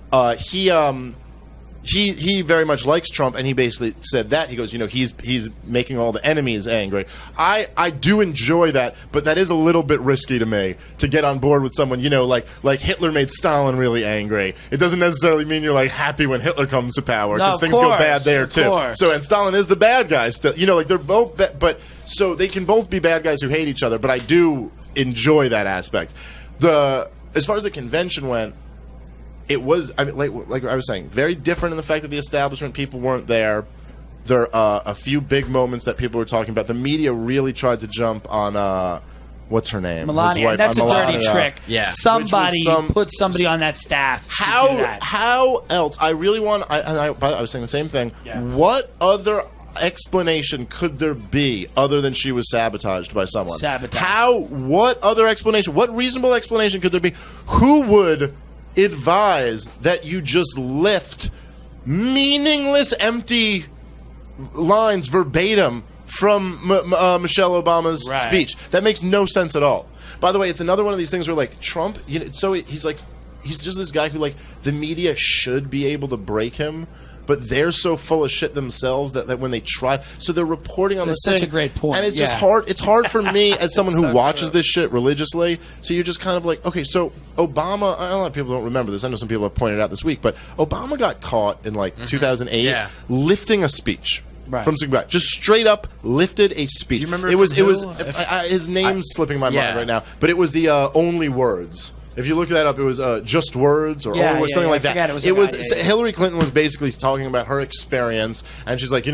he very much likes Trump, and he basically said that. He goes, he's making all the enemies angry. I do enjoy that, but that is a little bit risky to me to get on board with someone, like Hitler made Stalin really angry. It doesn't necessarily mean you're like happy when Hitler comes to power, because things go bad there too. So, and Stalin is the bad guy still. Like they're both, but so they can both be bad guys who hate each other. But I do enjoy that aspect. As far as the convention went, it was, like I was saying, very different in the fact that the establishment people weren't there. There are a few big moments that people were talking about. The media really tried to jump on, what's her name? Melania. His wife, That's Melania. a dirty trick. Yeah. Somebody put somebody on that staff. How else? I really want, I was saying the same thing. Yeah. What other explanation could there be other than she was sabotaged by someone? What other explanation? What reasonable explanation could there be? Who would advise that you just lift meaningless, empty lines verbatim from Michelle Obama's speech? That makes no sense at all. By the way, it's another one of these things where, like, Trump, so he's just this guy who, like, the media should be able to break him, but they're so full of shit themselves that when they try, so they're reporting on this thing. That's such a great point. And it's just hard. It's hard for me as someone who watches this shit religiously. So you're just kind of like, okay, so Obama, a lot of people don't remember this. I know some people have pointed it out this week, but Obama got caught in 2008 lifting a speech. From Cigar, just straight up lifted a speech. Do you remember? It was his name's slipping my mind right now, but it was the only words. If you look that up, it was just words or something like that. It was Hillary Clinton was basically talking about her experience, and she's like,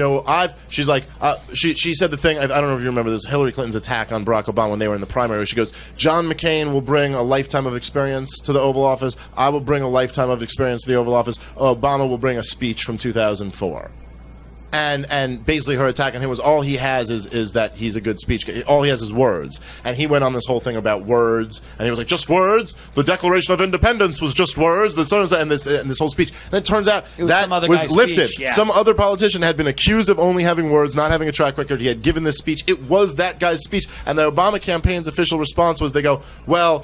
she said the thing. I don't know if you remember this. Hillary Clinton's attack on Barack Obama when they were in the primary. She goes, John McCain will bring a lifetime of experience to the Oval Office. I will bring a lifetime of experience to the Oval Office. Obama will bring a speech from 2004. and basically her attack on him was all he has is that he's a good speech. All he has is words. And he went on this whole thing about words, and he was like, just words? The Declaration of Independence was just words? And this whole speech. And it turns out that was lifted. Speech, yeah. Some other politician had been accused of only having words, not having a track record. He had given this speech. It was that guy's speech. And the Obama campaign's official response was they go, well,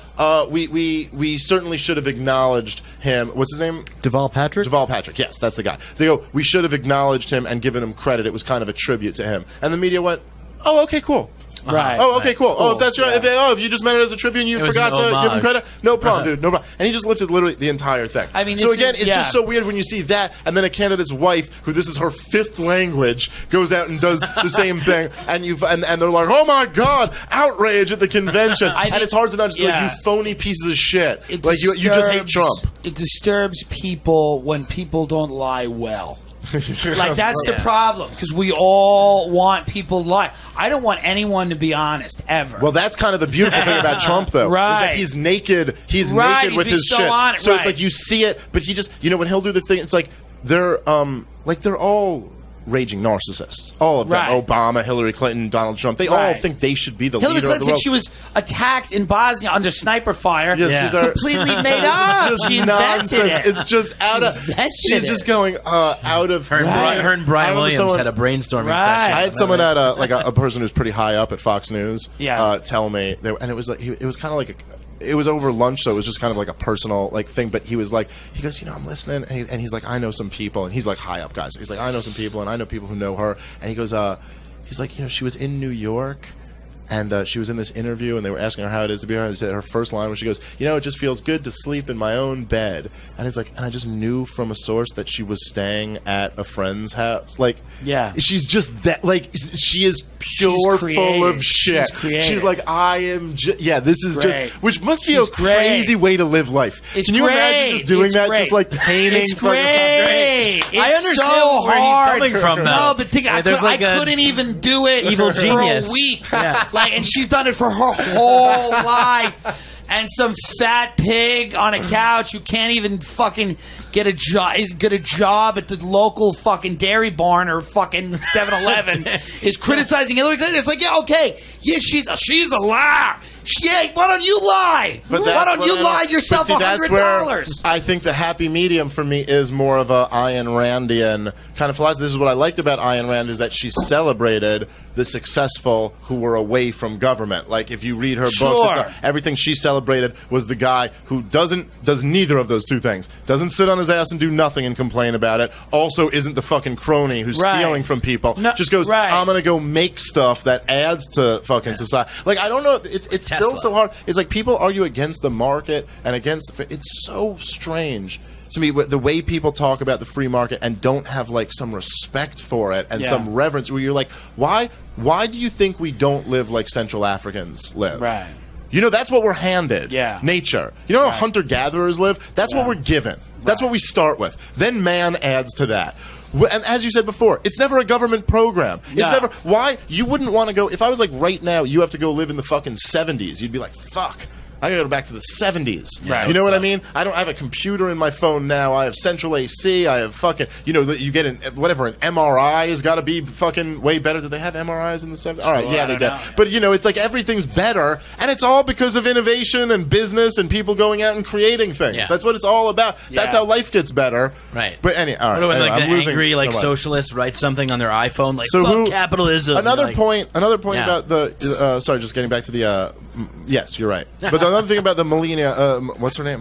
we certainly should have acknowledged him. What's his name? Deval Patrick? Deval Patrick, yes, that's the guy. They go, we should have acknowledged him and given him credit. It was kind of a tribute to him. And the media went, oh, okay, cool. Right. Oh, okay, cool. Oh, if that's your, Yeah. if you just meant it as a tribute and you forgot to give him credit, no problem, dude. No problem. And he just lifted literally the entire thing. I mean, so this again, is- it's yeah. just so weird when you see that, and then a candidate's wife, who this is her 5th language, goes out and does the same thing, and they're like, oh my god, outrage at the convention, and it's hard to not just be like, you phony pieces of shit. It Like you just hate Trump. It disturbs people when people don't lie well. Like, that's the problem, because we all want people to lie. I don't want anyone to be honest, ever. Well, that's kind of the beautiful thing about Trump, though. Right. Is that he's naked. He's Right, naked he's with being his so shit. honest, So right. it's like you see it, but he just, when he'll do the thing, it's like they're all raging narcissists. All of them. Right. Obama, Hillary Clinton, Donald Trump. They all Right. think they should be the Hillary leader Clinton of the said world. she was attacked in Bosnia under sniper fire. Yes, these are completely made up. Just She invented nonsense. it. It's just out of. She's just going out of. Her and Brian Williams had a brainstorming session. I had someone at a person who's pretty high up at Fox News. Yeah. Tell me, and it was like it was kind of like it was over lunch, so it was just kind of like a personal thing. But he was like, he goes, I'm listening, and he's like, I know some people, and he's like high up guys. He's like, I know some people, and I know people who know her, and he goes, he's like, she was in New York. And she was in this interview, and they were asking her how it is to be her. And her first line was, she goes, it just feels good to sleep in my own bed. And it's like, and I just knew from a source that she was staying at a friend's house. Like, yeah, she's just that. Like, she is pure full of shit. She's like, I am. This is great. just, which must be She's a crazy way to live life. It's Can you great. imagine just doing It's that, great. just like painting? It's great. It's I understand so where he's hard. coming from, though. No, but think, Yeah, I there's like a couldn't even do it evil for genius. a week. Yeah. And she's done it for her whole life. And some fat pig on a couch who can't even fucking get a job at the local fucking Dairy Barn or fucking 7-Eleven is criticizing Hillary Clinton. It's like, yeah, okay, yeah, she's a liar. Yeah, why don't you lie? Why don't you lie yourself $100? I think the happy medium for me is more of a Ayn Randian kind of philosophy. This is what I liked about Ayn Rand, is that she celebrated the successful who were away from government. Like, if you read her books, everything she celebrated was the guy who does neither of those two things. Doesn't sit on his ass and do nothing and complain about it. Also isn't the fucking crony who's stealing from people. Just goes, I'm going to go make stuff that adds to fucking society. Like, I don't know. It's still so hard. It's like people argue against the market and against it's so strange to me the way people talk about the free market and don't have like some respect for it and some reverence, where you're like, why do you think we don't live like Central Africans live? Right. That's what we're handed. Yeah. Nature. How hunter-gatherers live? That's what we're given. That's what we start with. Then man adds to that. And as you said before, it's never a government program. It's never. Why? You wouldn't want to go. If I was like, right now, you have to go live in the fucking 70s, you'd be like, fuck. I gotta go back to the 70s. Right. You know what I mean? I have a computer in my phone now. I have central AC. I have fucking, you get an MRI has got to be fucking way better. Did they have MRIs in the 70s? All right, yeah, they did. But, it's like everything's better, and it's all because of innovation and business and people going out and creating things. Yeah. That's what it's all about. That's how life gets better. Right. But all right. What about I'm the losing- angry never mind. socialists write something on their iPhone like, So fuck capitalism? Another Like- point Yeah. about the sorry, just getting back to the yes, you're right. But another thing about the Melania, what's her name?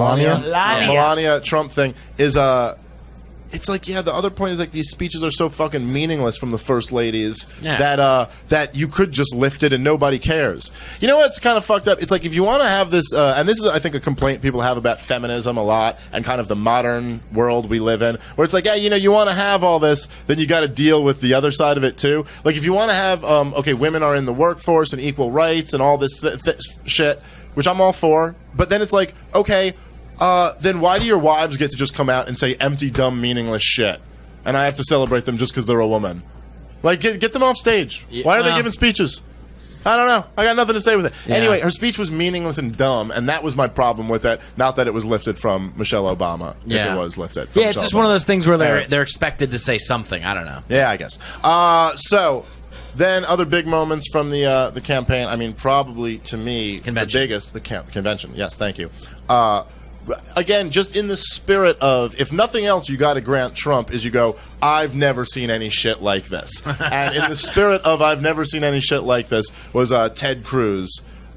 Melania Trump thing is it's like, the other point is like these speeches are so fucking meaningless from the first ladies that you could just lift it and nobody cares. You know what's kind of fucked up? It's like, if you want to have this, and this is, I think, a complaint people have about feminism a lot and kind of the modern world we live in, where it's like, you want to have all this, then you got to deal with the other side of it too. Like, if you want to have, okay, women are in the workforce and equal rights and all this shit, which I'm all for, but then it's like, okay, then why do your wives get to just come out and say empty, dumb, meaningless shit? And I have to celebrate them just because they're a woman? Like, get them off stage. Why are they giving speeches? I don't know. I got nothing to say with it. Yeah. Anyway, her speech was meaningless and dumb, and that was my problem with it. Not that it was lifted from Michelle Obama. If it was lifted. From Yeah, it's Michelle just Obama. one of those things where they're expected to say something. I don't know. Yeah, I guess. So then other big moments from the campaign. I mean, probably to me the biggest, the convention. Yes, thank you. Again, just in the spirit of, if nothing else, you got to grant Trump is you go, I've never seen any shit like this. And in the spirit of I've never seen any shit like this was Ted Cruz.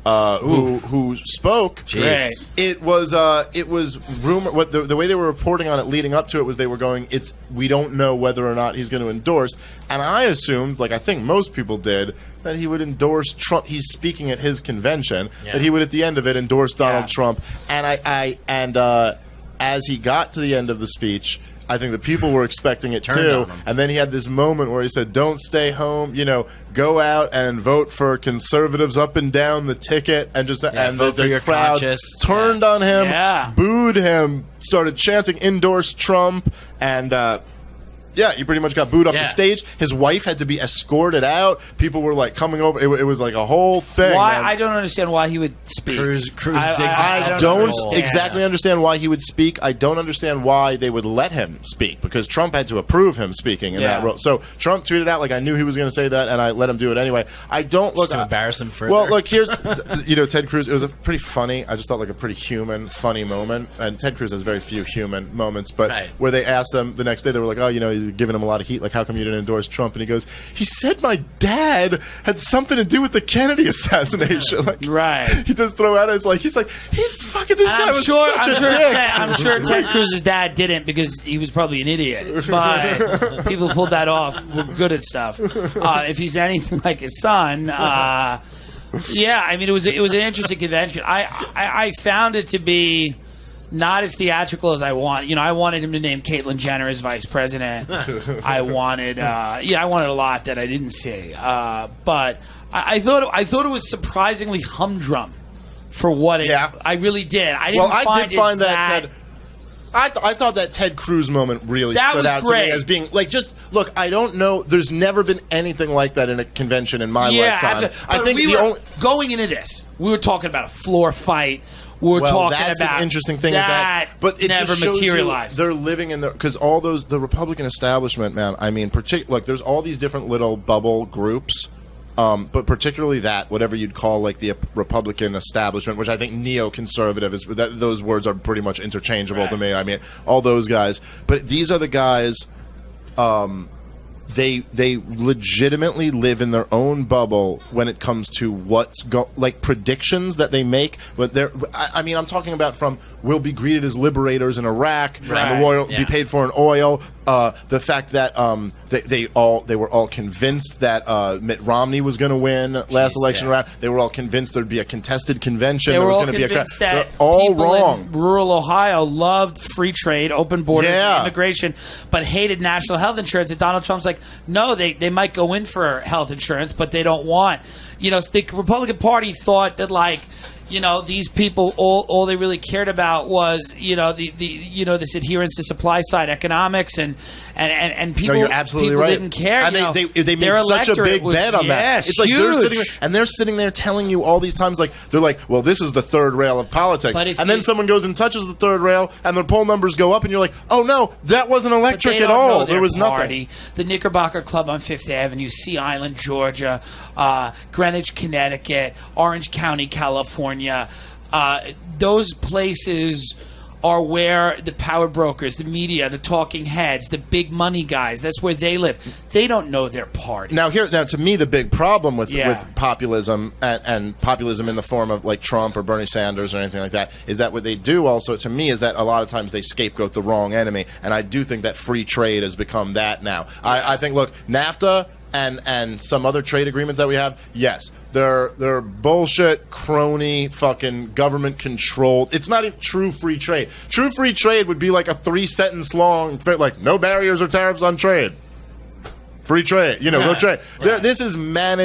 Who spoke? Jeez. It was rumor. What the way they were reporting on it leading up to it was they were going, we don't know whether or not he's going to endorse. And I assumed, like I think most people did, that he would endorse Trump. He's speaking at his convention. Yeah. That he would at the end of it endorse Donald Trump. And as he got to the end of the speech, I think the people were expecting it too. And then he had this moment where he said, don't stay home, go out and vote for conservatives up and down the ticket. And just and vote for the your crowd conscience. turned on him, booed him, started chanting endorse Trump. And he pretty much got booed off the stage. His wife had to be escorted out. People were like coming over. It was like a whole thing. Why? Man. I don't understand why he would speak. Cruz I don't exactly understand why he would speak. I don't understand why they would let him speak, because Trump had to approve him speaking in that role. So Trump tweeted out, like, I knew he was going to say that, and I let him do it anyway. I don't look to embarrass him further. Well, look, here's Ted Cruz. It was a pretty funny. I just thought like a pretty human, funny moment. And Ted Cruz has very few human moments, but where they asked him the next day, they were like, oh, you're giving him a lot of heat. Like, how come you didn't endorse Trump? And he goes, he said my dad had something to do with the Kennedy assassination. Like, he just throw out. He's like, he fucking this guy was such a dick. I'm sure Ted Cruz's dad didn't, because he was probably an idiot. But people pulled that off. We're good at stuff. If he's anything like his son, I mean, it was an interesting convention. I found it to be not as theatrical as I want. I wanted him to name Caitlyn Jenner as vice president. I wanted a lot that I didn't see. But I thought it was surprisingly humdrum for what it. Yeah. I really did. I did find that Ted. I thought that Ted Cruz moment really stood out to me as being like, just look. I don't know. There's never been anything like that in a convention in my lifetime. I think going into this, we were talking about a floor fight. That's an interesting thing. But it never just shows materialized. They're living in because all the Republican establishment, man. I mean, look, there's all these different little bubble groups. But particularly whatever you'd call like the Republican establishment, which I think neoconservative is, those words are pretty much interchangeable to me. I mean, all those guys. But these are the guys. They legitimately live in their own bubble when it comes to like predictions that they make. But I'm talking about from we'll be greeted as liberators in Iraq, and the oil be paid for in oil. The fact that they were all convinced that Mitt Romney was going to win last election round. They were all convinced there'd be a contested convention. They were all going to be convinced that they're all people wrong. in rural Ohio loved free trade, open borders, immigration, but hated national health insurance. And Donald Trump's like, no, they might go in for health insurance, but they don't want. The Republican Party thought that these people all they really cared about was this adherence to supply side economics and people. No, you're absolutely people right. Didn't care. And they made such a big bet on that. It's like they're sitting there telling you all these times, like they're like, well, this is the third rail of politics, and then someone goes and touches the third rail, and their poll numbers go up, and you're like, oh no, that wasn't electric at all. There was nothing. The Knickerbocker Club on Fifth Avenue, Sea Island, Georgia, Greenwich, Connecticut, Orange County, California. Those places are where the power brokers, the media, the talking heads, the big money guys, that's where they live. They don't know their party. Now, to me, the big problem with populism and populism in the form of like Trump or Bernie Sanders or anything like that is that what they do also, to me, is that a lot of times they scapegoat the wrong enemy. And I do think that free trade has become that now. I think, look, NAFTA and some other trade agreements that we have, yes, they're bullshit, crony, fucking government controlled. It's not even true free trade. True free trade would be like a 3-sentence long, like no barriers or tariffs on trade. Free trade, real trade. This is managed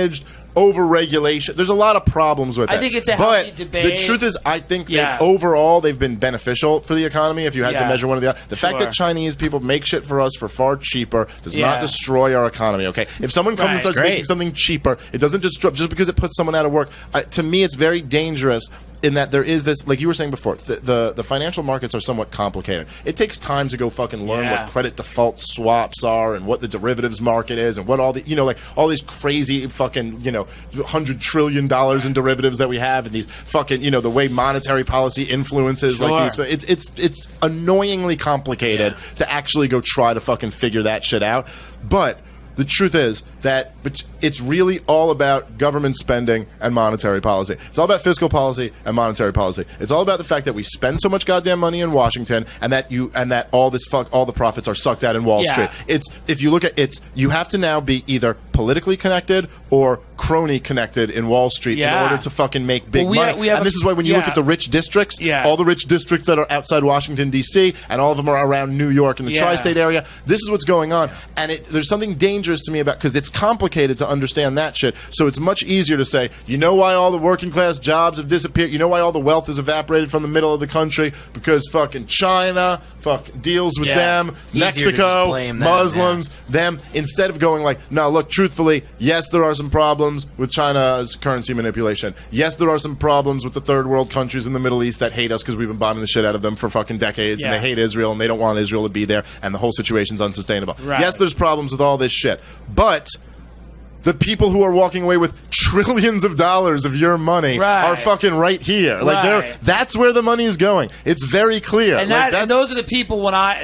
over-regulation. There's a lot of problems with it. I think it's a healthy debate. The truth is, I think that overall they've been beneficial for the economy. If you had to measure one of the other, the fact that Chinese people make shit for us for far cheaper does not destroy our economy. Okay, if someone comes and starts making something cheaper, it doesn't just because it puts someone out of work. To me, it's very dangerous. In that there is this, like you were saying before, the financial markets are somewhat complicated. It takes time to go fucking learn what credit default swaps are and what the derivatives market is and what all the, like all these crazy fucking, $100 trillion in derivatives that we have and these fucking, the way monetary policy influences like these. It's annoyingly complicated to actually go try to fucking figure that shit out. But the truth is that it's really all about government spending and monetary policy. It's all about fiscal policy and monetary policy. It's all about the fact that we spend so much goddamn money in Washington, and that all the profits are sucked out in Wall Street. If you look at you have to now be either politically connected or crony connected in Wall Street in order to fucking make big money. And this is why when you look at the rich districts, all the rich districts that are outside Washington D.C. and all of them are around New York and the tri-state area, this is what's going on. And there's something dangerous to me about, because it's complicated to understand that shit. So it's much easier to say, you know why all the working class jobs have disappeared? You know why all the wealth has evaporated from the middle of the country? Because fucking China deals with them, Mexico, Muslims, them, instead of going like, no, look, truthfully, yes, there are some problems with China's currency manipulation. Yes, there are some problems with the third world countries in the Middle East that hate us because we've been bombing the shit out of them for fucking decades, and they hate Israel, and they don't want Israel to be there, and the whole situation's unsustainable. Yes, there's problems with all this shit. But the people who are walking away with trillions of dollars of your money are fucking right here. Like that's where the money is going. It's very clear. And, and those are the people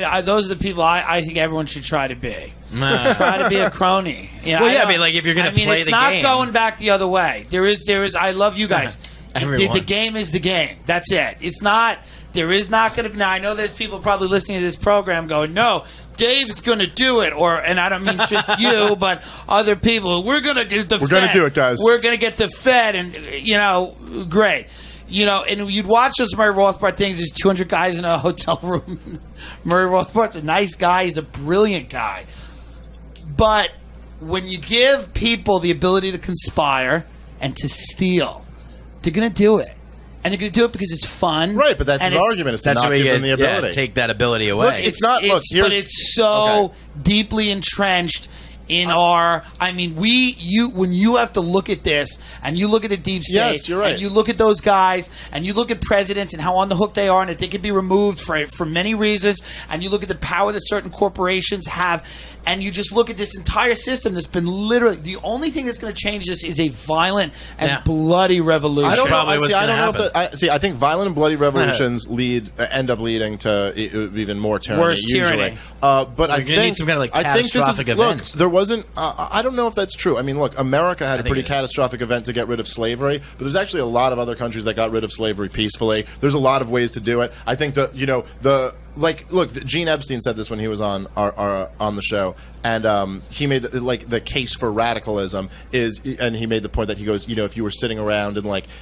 I think everyone should try to be. Try to be a crony. I mean, like if you're going to play the game, it's not going back the other way. There is. I love you guys. The game is the game. That's it. It's not. There is not going to be. Now I know there's people probably listening to this program going, no, Dave's going to do it, and I don't mean just you, but other people. We're going to do the Fed. We're going to do it, guys. We're going to get the Fed, and great. And you'd watch those Murray Rothbard things. There's 200 guys in a hotel room. Murray Rothbard's a nice guy. He's a brilliant guy. But when you give people the ability to conspire and to steal, they're going to do it. And they're going to do it because it's fun. Right, but that's his argument. Is to not give them the ability. Take that ability away. Look, but it's so deeply entrenched in our. I mean, when you have to look at this and you look at the deep state, yes, you're right. And you look at those guys and you look at presidents and how on the hook they are and that they can be removed for many reasons, and you look at the power that certain corporations have. And you just look at this entire system that's been literally the only thing that's going to change this is a violent and bloody revolution. I don't know. I think violent and bloody revolutions end up leading to even more tyranny. Worse tyranny. But I think need some kind of catastrophic events. Look, there wasn't. I don't know if that's true. I mean, look, America had a pretty catastrophic event to get rid of slavery, but there's actually a lot of other countries that got rid of slavery peacefully. There's a lot of ways to do it. I think that look, Gene Epstein said this when he was on the show, and he made the case for radicalism and he made the point that he goes, if you were sitting around in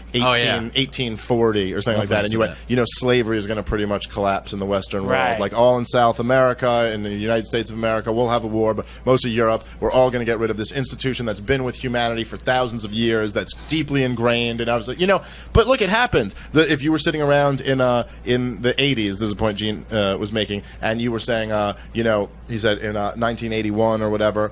1840 or something like that, and you went, slavery is going to pretty much collapse in the Western world, like all in South America, in the United States of America, we'll have a war, but most of Europe, we're all going to get rid of this institution that's been with humanity for thousands of years, that's deeply ingrained. And I was like, but look, it happened. If you were sitting around in the 80s, this is a point Gene was making, and you were saying, he said in 1981 or whatever,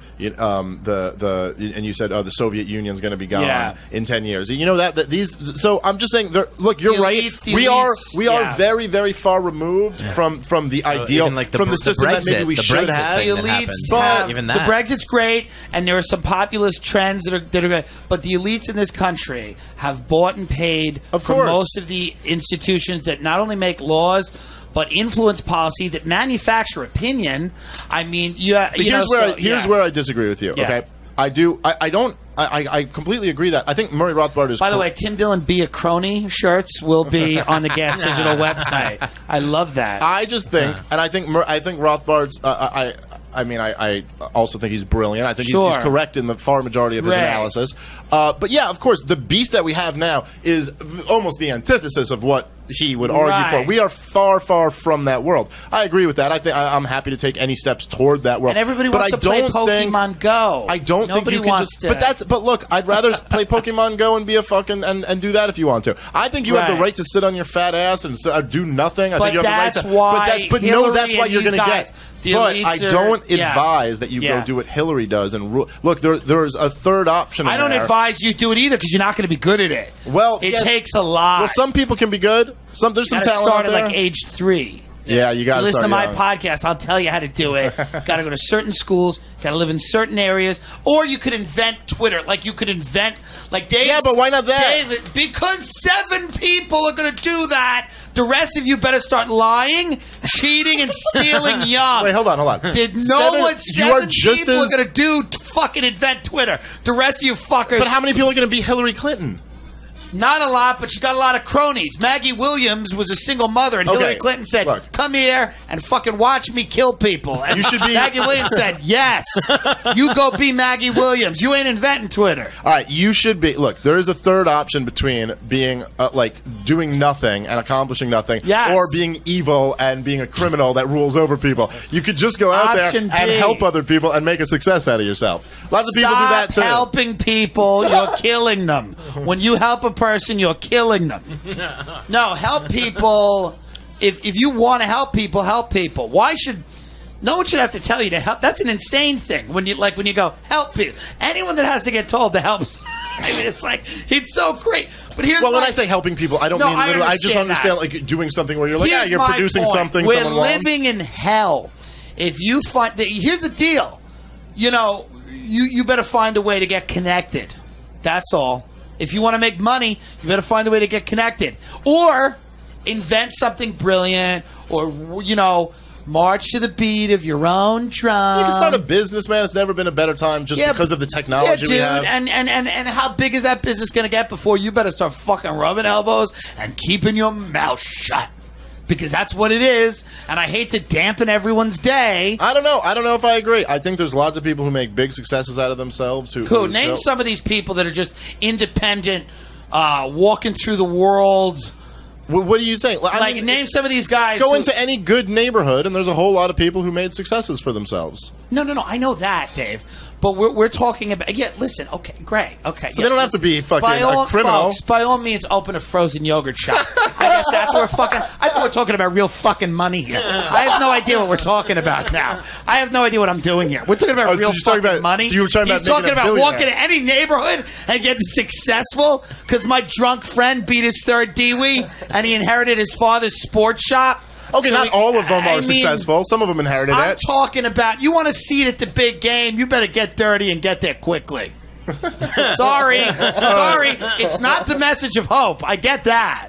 and you said, the Soviet Union's going to be gone in 10 years. So I'm just saying, look, you're right. We are very, very far removed from the ideal, from the system that maybe we should have. The elites the Brexit's great, and there are some populist trends that are great, but the elites in this country have bought and paid for most of the institutions that not only make laws, but influence policy, that manufacture opinion. I mean, here's where I disagree with you. Okay, I completely agree that I think Murray Rothbard is. By the way, Tim Dillon Be a Crony shirts will be on the Gas Digital website. I love that. I just think, and I think Rothbard's. I also think he's brilliant. I think he's correct in the far majority of his analysis. But yeah, of course, the beast that we have now is almost the antithesis of what he would argue for. Right. We are far, far from that world. I agree with that. I think I'm happy to take any steps toward that world. And everybody but wants I to play don't think- Pokemon Go. I don't Nobody think you can wants just. to. But look, I'd rather play Pokemon Go and be a fucking and do that if you want to. I think you have the Right. right to sit on your fat ass and do nothing. I But think you have that's the right to. why but no, Hillary that's what and you're these going to guys, get. the But elites I are- don't yeah. advise that you Yeah. go do what Hillary does and look. There's a third option. I don't there. advise you do it either because you're not going to be good at it. Well, it yes. takes a lot. Well, some people can be good. There's some You gotta talent start out at there. like age 3. Yeah, you got to Listen start to my young. podcast. I'll tell you how to do it. Got to go to certain schools. Got to live in certain areas. Or you could invent Twitter. Like you could invent, like Dave. Yeah, but why not that? David, because 7 people are going to do that. The rest of you better start lying, cheating, and stealing young. Wait, hold on. Did no Seven- one? you are 7 just people as- are going to fucking invent Twitter. The rest of you fuckers. But how many people are going to be Hillary Clinton? Not a lot, but she's got a lot of cronies. Maggie Williams was a single mother, and Okay, Hillary Clinton said, look. "Come here and fucking watch me kill people." And You should be- Maggie Williams said, "Yes, you go be Maggie Williams. You ain't inventing Twitter." All right, you should be. Look, there is a third option between being like doing nothing and accomplishing nothing, Yes. or being evil and being a criminal that rules over people. You could just go out Option there and B. help other people and make a success out of yourself. Lots of people do Stop that too. helping people. You're killing them. When you help a person, you're killing them. No, help people. If you want to help people, help people. Why should no one should have to tell you to help? That's an insane thing. When you go help people, anyone that has to get told to help. I mean, it's so great. But here's Well, when my- I say helping people, I don't No, mean literally. I just understand that. like doing something where you're like, Here's you're my producing point. something We're someone wants. living in hell. If you find here's the deal. You know, you better find a way to get connected. That's all. If you want to make money, you better find a way to get connected. Or invent something brilliant, or march to the beat of your own drum. You can start a business, man. It's never been a better time just because of the technology we have. And how big is that business going to get before you better start fucking rubbing elbows and keeping your mouth shut? Because that's what it is, and I hate to dampen everyone's day. I don't know if I agree. I think there's lots of people who make big successes out of themselves. Cool. Name some of these people that are just independent, walking through the world. What are you saying? Like, name some of these guys. Go who- into any good neighborhood, and there's a whole lot of people who made successes for themselves. No. I know that, Dave. But we're talking about. Yeah, listen. Okay, great. Okay. So they don't have to be fucking by all, a criminal. Folks, by all means, open a frozen yogurt shop. I guess that's what we're fucking. I thought we're talking about real fucking money here. I have no idea what we're talking about now. I have no idea what I'm doing here. We're talking about Oh, so real you're talking fucking about- money. so you were talking He's about making talking a about billionaire. walking to any neighborhood and getting successful because my drunk friend beat his third Dewey and he inherited his father's sports shop. Okay, So not all of them I are mean, successful. Some of them inherited I'm it. talking about you want a seat at the big game. You better get dirty and get there quickly. Sorry. It's not the message of hope. I get that.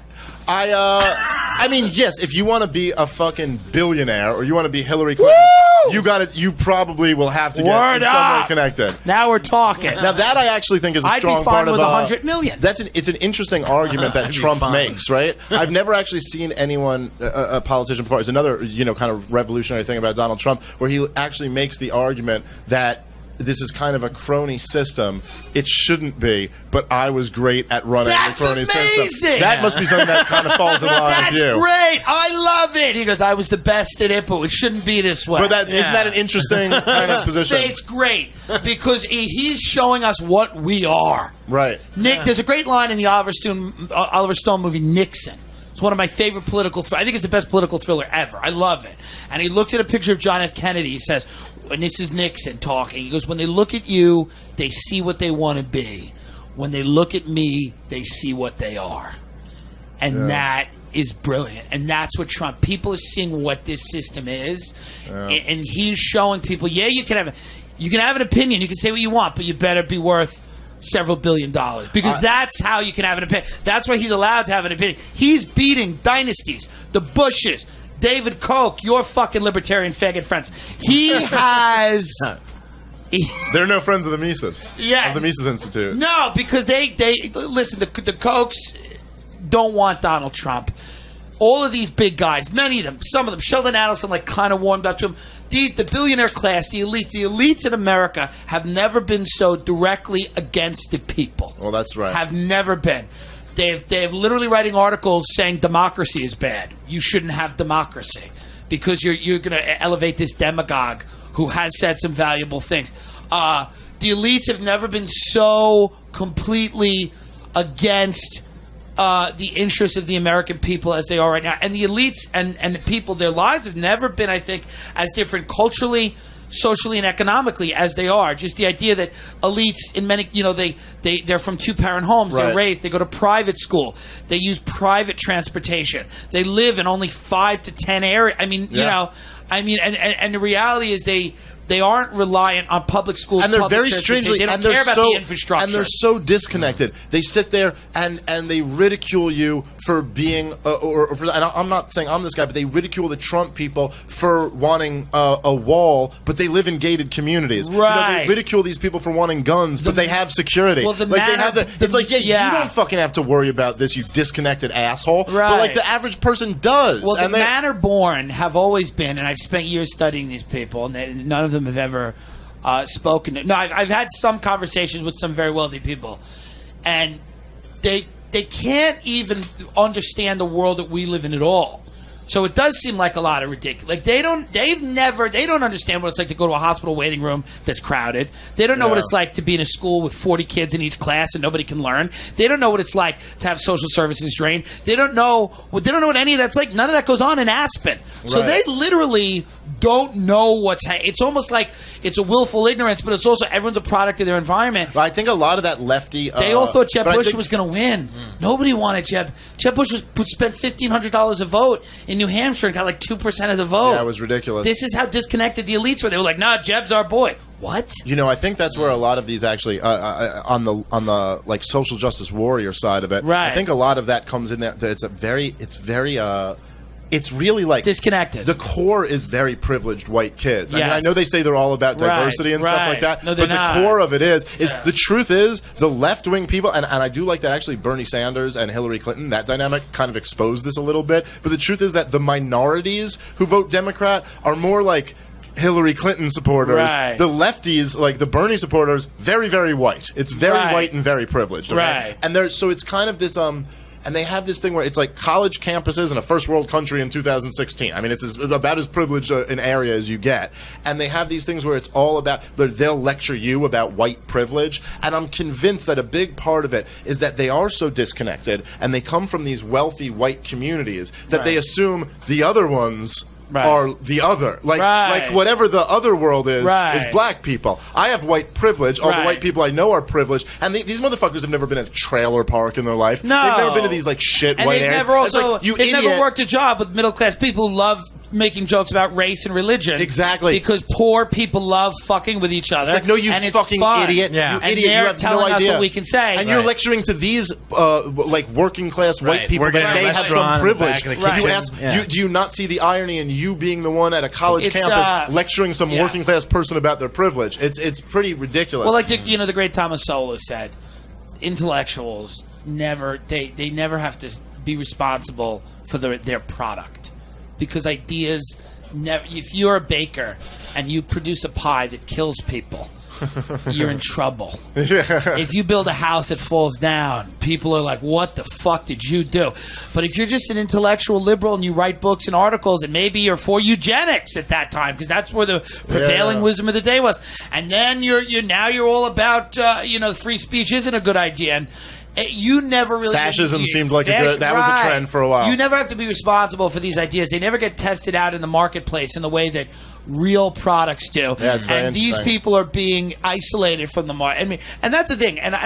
I mean, yes, if you want to be a fucking billionaire or you want to be Hillary Clinton, you probably will have to get Word in some way up. connected. Now we're talking. Now that I actually think is a I'd be strong fine part of with the 100 million. It's an interesting argument that I'd be Trump fine. makes, right? I've never actually seen anyone, a politician before. It's another, kind of revolutionary thing about Donald Trump, where he actually makes the argument that this is kind of a crony system. It shouldn't be, but I was great at running That's the crony system. amazing! That must be something that kind of falls in line That's with you. great. I love it. He goes, I was the best at it, but it shouldn't be this way. But isn't that an interesting kind of position? It's great because he's showing us what we are. Right. Nick, there's a great line in the Oliver Stone movie Nixon. It's one of my favorite political I think it's the best political thriller ever. I love it. And he looks at a picture of John F. Kennedy. He says, and this is Nixon talking. He goes, when they look at you, they see what they want to be. When they look at me, they see what they are. And that is brilliant. And that's what Trump, people are seeing what this system is. And he's showing people, you can have an opinion. You can say what you want, but you better be worth several $1 billion because that's how you can have an opinion. That's why he's allowed to have an opinion. He's beating dynasties, the Bushes, David Koch, your fucking libertarian faggot friends. He has. They're no friends of the Mises. Yeah. Of the Mises Institute. No, because they listen. The Kochs don't want Donald Trump. All of these big guys, many of them, some of them, Sheldon Adelson, kind of warmed up to him. The billionaire class, the elites in America have never been so directly against the people. Well, that's right. Have never been. They're literally writing articles saying democracy is bad. You shouldn't have democracy because you're going to elevate this demagogue who has said some valuable things. The elites have never been so completely against the interests of the American people as they are right now. And the elites and the people, their lives have never been, I think, as different culturally, socially, and economically as they are. Just the idea that elites in many, they're from two-parent homes. Right. They're raised. They go to private school. They use private transportation. They live in only 5 to 10 areas. I mean, and the reality is they aren't reliant on public schools, and they're public very strangely, they don't and they're care about so, the infrastructure. and they're so disconnected. They sit there and they ridicule you for being, and I'm not saying I'm this guy, but they ridicule the Trump people for wanting a wall, but they live in gated communities. Right. They ridicule these people for wanting guns, but they have security. Well, the like they manner- have it's like, you don't fucking have to worry about this, you disconnected asshole. Right. But like the average person does. Well, and the manner-born have always been, and I've spent years studying these people, and none of them have ever spoken. No, I've had some conversations with some very wealthy people, and they can't even understand the world that we live in at all. So it does seem like a lot of ridiculous. Like they don't understand what it's like to go to a hospital waiting room that's crowded. They don't know what it's like to be in a school with 40 kids in each class and nobody can learn. They don't know what it's like to have social services drained. They don't know what any of that's like. None of that goes on in Aspen. So they literally don't know what's it's almost like it's a willful ignorance, but it's also everyone's a product of their environment. I think a lot of that lefty. They all thought Jeb Bush was going to win. Nobody wanted Jeb. Jeb Bush spent $1,500 a vote in New Hampshire and got like 2% of the vote. Yeah, it was ridiculous. This is how disconnected the elites were. They were like, "Nah, Jeb's our boy." What? I think that's where a lot of these actually on the like social justice warrior side of it. Right. I think a lot of that comes in there. It's really like disconnected. The core is very privileged white kids. I mean, Yes. I know they say they're all about diversity and stuff like that, No, they're but not. the core of it is the truth is the left wing people, and I do like that actually Bernie Sanders and Hillary Clinton, that dynamic kind of exposed this a little bit. But the truth is that the minorities who vote Democrat are more like Hillary Clinton supporters. Right. The lefties, like the Bernie supporters, very, very white. It's very white and very privileged. Okay? Right. And so it's kind of this and they have this thing where it's like college campuses in a first world country in 2016. I mean, it's about as privileged an area as you get. And they have these things where it's all about, they'll lecture you about white privilege. And I'm convinced that a big part of it is that they are so disconnected and they come from these wealthy white communities that they assume the other ones are the other. Like whatever the other world is black people. I have white privilege. All the white people I know are privileged. And these motherfuckers have never been at a trailer park in their life. No. They've never been to these like shit And white they've areas. never It's also like, you they've idiot. never worked a job with middle class people who love making jokes about race and religion. Exactly. Because poor people love fucking with each other. It's like, no, you and it's fucking fun. idiot. Yeah. You And idiot. they're You have telling no us idea. what we can say. And you're lecturing to these like working class white people Working that at a they have restaurant some in the privilege. back of the You kitchen. ask, Yeah. do you not see the irony in you being the one at a college It's, campus lecturing some working class person about their privilege? It's pretty ridiculous. Well, like the great Thomas Sowell said, intellectuals never never have to be responsible for their product, because ideas never. If you're a baker and you produce a pie that kills people, you're in trouble. If you build a house that falls down, people are like, "What the fuck did you do?" But if you're just an intellectual liberal and you write books and articles, and maybe you're for eugenics at that time because that's where the prevailing wisdom of the day was, and then you're all about free speech isn't a good idea. And you never really fascism seemed like was a trend for a while. You never have to be responsible for these ideas. They never get tested out in the marketplace in the way that real products do. Yeah, it's very and these interesting. people are being isolated from the market. I mean, and that's the thing. And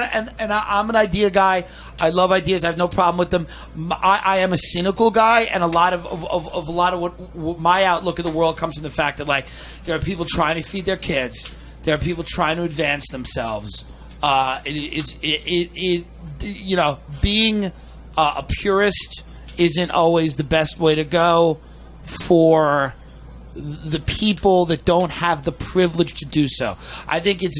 I'm an idea guy. I love ideas. I have no problem with them. I am a cynical guy, and a lot of what my outlook of the world comes from the fact that like there are people trying to feed their kids. There are people trying to advance themselves. Being a purist isn't always the best way to go for the people that don't have the privilege to do so. I think it's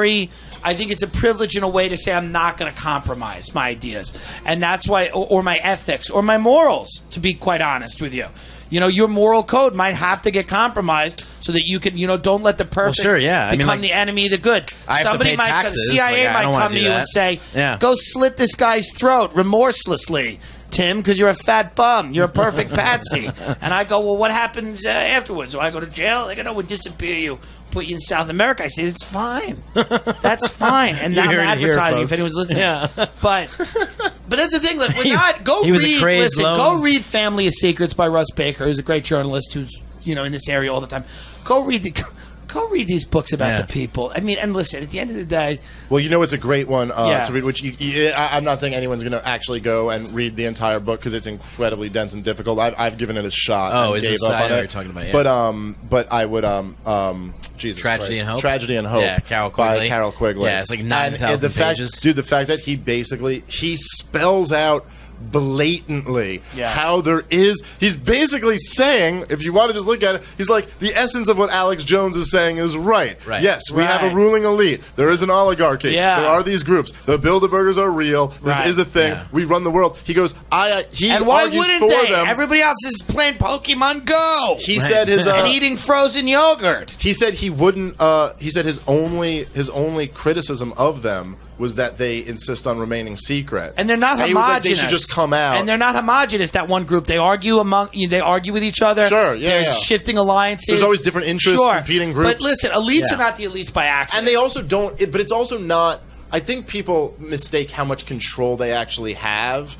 a privilege in a way to say I'm not going to compromise my ideas. And that's why, or my ethics, or my morals, to be quite honest with you. You know, your moral code might have to get compromised so that you can, don't let the perfect become the enemy of the good. Somebody might, taxes. the CIA might come to you and say, go slit this guy's throat remorselessly, Tim, because you're a fat bum. You're a perfect patsy. And I go, well, what happens afterwards? Do I go to jail? They go, no, we'll disappear you, put you in South America. I say, it's fine. That's fine. And now I'm advertising if anyone's listening. Yeah. But that's the thing. Look, we're not. Go read Family of Secrets by Russ Baker, who's a great journalist who's in this area all the time. Go read these books about the people. I mean, and listen, at the end of the day... Well, it's a great one to read, which I'm not saying anyone's going to actually go and read the entire book because it's incredibly dense and difficult. I've given it a shot and gave up on it. You're talking about, But I would... Jesus Tragedy Christ. and Hope? Tragedy and Hope. Yeah, Carol Quigley. By Carol Quigley. Yeah, it's like 9,000 pages. Dude, the fact that he spells out blatantly how there is, he's basically saying, if you want to just look at it, he's like, the essence of what Alex Jones is saying is right. Yes, we have a ruling elite. There is an oligarchy. There are these groups. The Bilderbergers are real. This is a thing. We run the world. He goes, and why wouldn't they? Everybody else is playing Pokemon Go. He said and eating frozen yogurt. He said he wouldn't, he said his only criticism of them was that they insist on remaining secret, and they're not homogenous. Like, they should just come out, and they're not homogenous. That one group, they argue with each other. Sure, There's shifting alliances. There's always different interests, competing groups. But listen, elites are not the elites by accident, and they also don't. But it's also not. I think people mistake how much control they actually have.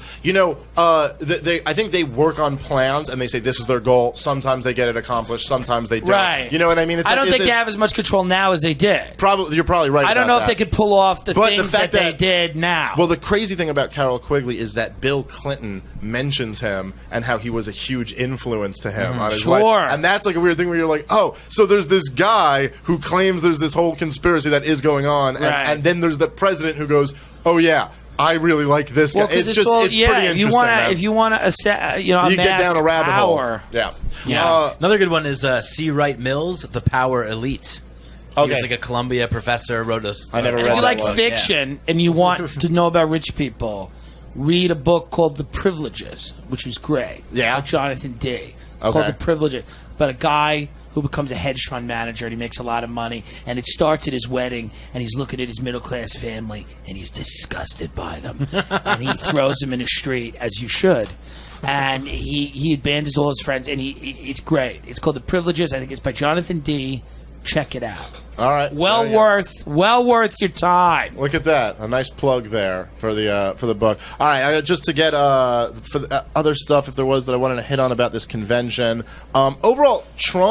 I think they work on plans and they say this is their goal. Sometimes they get it accomplished. Sometimes they don't. Right. You know what I mean? I don't think they have as much control now as they did. You're probably right. I don't know if they could pull off the things that they did now. Well, the crazy thing about Carol Quigley is that Bill Clinton mentions him and how he was a huge influence to him on his life. And that's like a weird thing where you're like, oh, so there's this guy who claims there's this whole conspiracy that is going on, and then there's the president who goes, oh yeah, I really like this guy. It's just pretty interesting. If you want to, you get down a rabbit hole. Yeah. Another good one is C. Wright Mills, The Power Elite. He was like a Columbia professor. Wrote a. I never read that. If you like fiction and you want to know about rich people, read a book called The Privileges, which is great. Yeah, by Jonathan Day. Called The Privileges, about a guy who becomes a hedge fund manager and he makes a lot of money, and it starts at his wedding and he's looking at his middle class family and he's disgusted by them and he throws them in the street, as you should, and he abandons all his friends, and it's great. It's called The Privileges. I think it's by Jonathan D. Check it out. All right, well worth your time. Look at that, a nice plug there for the book. All right, just to get for the other stuff, if there was that I wanted to hit on about this convention. Overall,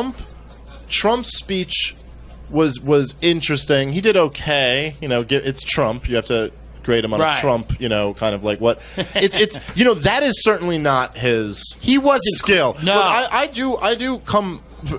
Trump's speech was interesting. He did okay. It's Trump. You have to grade him on a Trump. Kind of like what it's. That is certainly not his. He wasn't skill. No, look, I do come.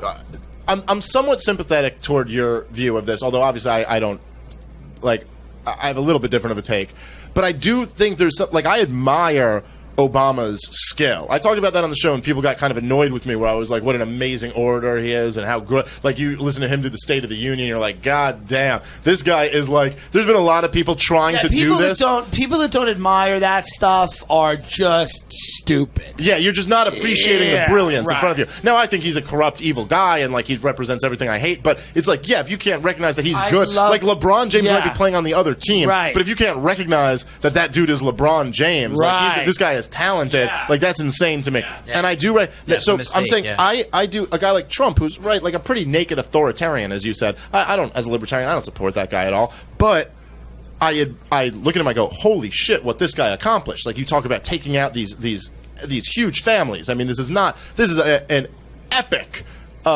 I'm somewhat sympathetic toward your view of this, although obviously I don't like. I have a little bit different of a take, but I do think there's I admire Obama's skill. I talked about that on the show, and people got kind of annoyed with me where I was like, what an amazing orator he is, and how good. Like, you listen to him do the State of the Union, you're like, God damn, this guy is like, there's been a lot of people trying to do this. People that don't admire that stuff are just stupid. Yeah, you're just not appreciating the brilliance in front of you. Now, I think he's a corrupt, evil guy, and like he represents everything I hate, but it's like, yeah, if you can't recognize that he's good, like LeBron James might be playing on the other team, but if you can't recognize that dude is LeBron James, like this guy is talented, like that's insane to me. And I do so I'm saying I do a guy like Trump, who's like a pretty naked authoritarian, as you said. I don't, as a libertarian, I don't support that guy at all, but I look at him, I go, holy shit, what this guy accomplished. Like, you talk about taking out these huge families. I mean, this is an epic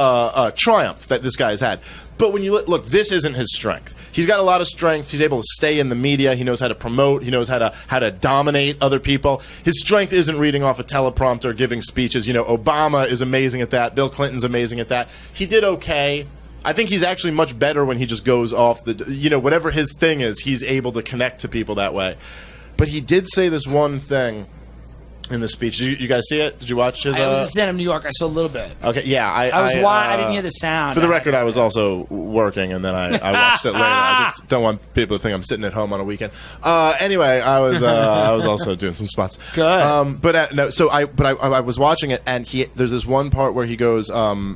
triumph that this guy has had. But when you look, this isn't his strength. He's got a lot of strength. He's able to stay in the media. He knows how to promote. He knows how to dominate other people. His strength isn't reading off a teleprompter, giving speeches. Obama is amazing at that. Bill Clinton's amazing at that. He did okay. I think he's actually much better when he just goes off whatever his thing is, he's able to connect to people that way. But he did say this one thing in the speech. Did you guys see it? Did you watch his? I was in stand-up New York. I saw a little bit. Okay, yeah. I didn't hear the sound. For the record, I was also working, and then I watched it later. I just don't want people to think I'm sitting at home on a weekend. Anyway, I was also doing some spots. Good. So I was watching it, and there's this one part where he goes.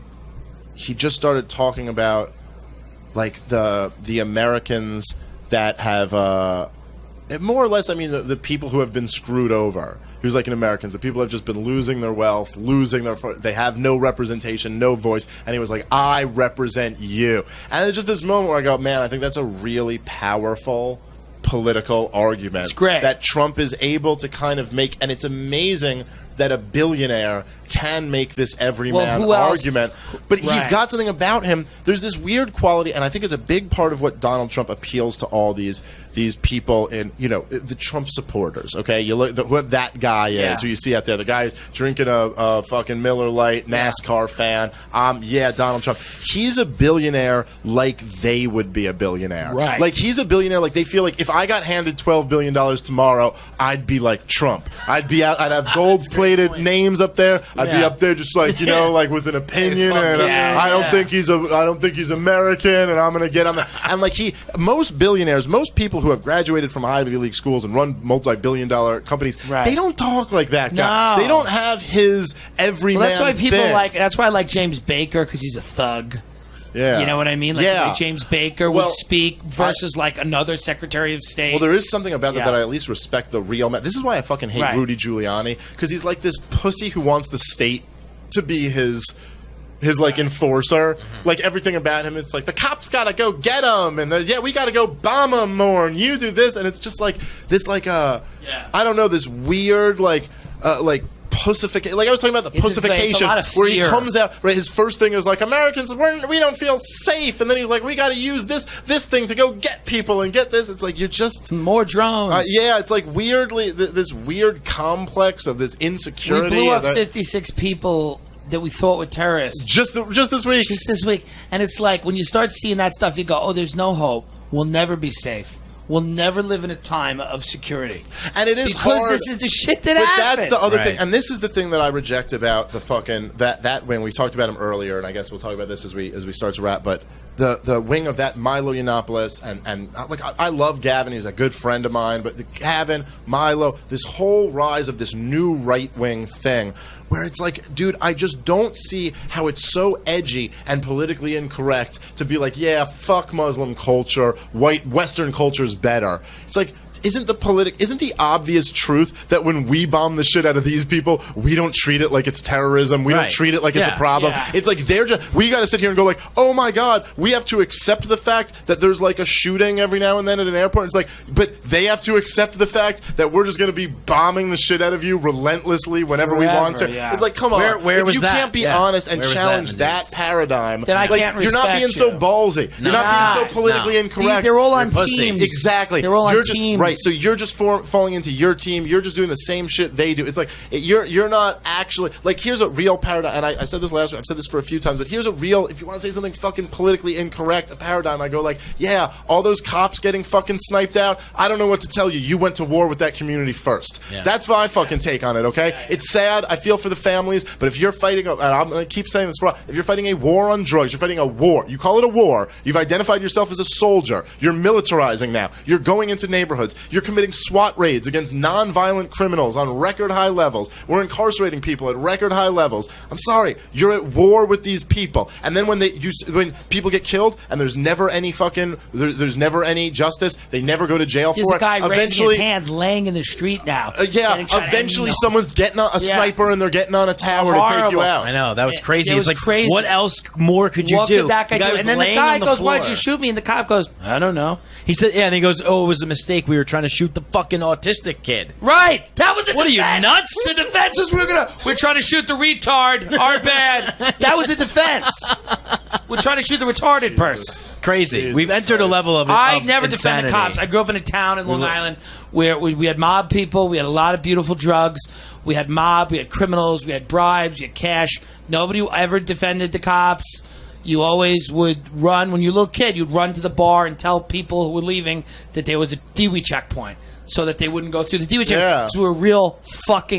He just started talking about like the Americans that have more or less. I mean, the people who have been screwed over. He was like in Americans, the people have just been losing their wealth, they have no representation, no voice, and he was like, I represent you. And it's just this moment where I go, man, I think that's a really powerful political argument. It's great. That Trump is able to kind of make, and it's amazing that a billionaire can make this everyman argument. But he's got something about him. There's this weird quality, and I think it's a big part of what Donald Trump appeals to all these people in, the Trump supporters, okay? You look whoever that guy is, who you see out there, the guy who's drinking a fucking Miller Lite, NASCAR fan. Donald Trump. He's a billionaire like they would be a billionaire. Right. Like, he's a billionaire like they feel like if I got handed $12 billion tomorrow, I'd be like Trump. I'd have gold-plated names up there. I'd be up there just like, like with an opinion, and I don't think he's American, and I'm going to get on the... And like most billionaires, most people who have graduated from Ivy League schools and run multi-billion-dollar companies, they don't talk like that guy. No. They don't have his everyman that's why people thing. That's why I like James Baker, because he's a thug. Yeah. You know what I mean? Like the way James Baker would speak versus like another Secretary of State. Well, there is something about that I at least respect the real man. This is why I fucking hate Rudy Giuliani, because he's like this pussy who wants the state to be his like enforcer. Like everything about him, it's like the cops gotta go get him, and we gotta go bomb him more, and you do this, and it's just like this I don't know, this weird like pussification. Like I was talking about the pussification, where he comes out, right? His first thing is like, Americans, we don't feel safe, and then he's like, we got to use this thing to go get people and get this. It's like you're just more drones. It's like weirdly this weird complex of this insecurity. We blew up 56 people that we thought were terrorists just this week. Just this week, and it's like when you start seeing that stuff, you go, oh, there's no hope. We'll never be safe. We'll never live in a time of security. And it is because hard, this is the shit that happened. But that's the other thing. And this is the thing that I reject about the fucking that when we talked about him earlier, and I guess we'll talk about this as we start to wrap, but the wing of that, Milo Yiannopoulos, and like I love Gavin, he's a good friend of mine, but Gavin, Milo, this whole rise of this new right-wing thing where it's like, dude, I just don't see how it's so edgy and politically incorrect to be like, yeah, fuck Muslim culture, white Western culture's better. It's like, isn't the obvious truth that when we bomb the shit out of these people, we don't treat it like it's terrorism, we don't treat it like it's a problem. It's like we got to sit here and go like, oh my god, we have to accept the fact that there's like a shooting every now and then at an airport. It's like, but they have to accept the fact that we're just going to be bombing the shit out of you relentlessly whenever we want to. It's like, come on, where if was you that? can't be honest and challenge that paradigm, then I can't respect you're not being so ballsy. You're not being so politically incorrect. They're all on teams. Exactly. They're all on teams. Right. So you're just falling into your team. You're just doing the same shit they do. It's like you're not actually like. Here's a real paradigm. And I said this last week. I've said this for a few times. But here's a real. If you want to say something fucking politically incorrect, a paradigm. I go like, yeah, all those cops getting fucking sniped out. I don't know what to tell you. You went to war with that community first. Yeah. That's my fucking take on it. Okay. It's sad. I feel for the families. But if you're fighting, and I'm going to keep saying this wrong. If you're fighting a war on drugs, you're fighting a war. You call it a war. You've identified yourself as a soldier. You're militarizing now. You're going into neighborhoods. You're committing SWAT raids against non-violent criminals on record high levels. We're incarcerating people at record high levels. I'm sorry, you're at war with these people. And then when people get killed and there's never any there's never any justice, they never go to jail There's for a guy it. raising his hands, laying in the street now. Eventually someone's getting on a sniper and they're getting on a tower to take you out. I know, that was crazy. It was like, crazy. what else more could you what do? Could that guy do? And then the guy goes, why'd you shoot me? And the cop goes, I don't know. He said, yeah, and he goes, oh, it was a mistake. We were trying to shoot the fucking autistic kid. Right. That was the What defense. are you, nuts? The defense was we're trying to shoot the retard. Our bad. That was the defense. We're trying to shoot the retarded person. Crazy. Jesus We've entered a level of I never defended insanity. cops. I grew up in a town in Long Island where we had mob people. We had a lot of beautiful drugs. We had mob. We had criminals. We had bribes. We had cash. Nobody ever defended the cops. You always would run. When you were a little kid, you'd run to the bar and tell people who were leaving that there was a Dewey checkpoint so that they wouldn't go through the Dewey checkpoint. Yeah. Because we were real fucking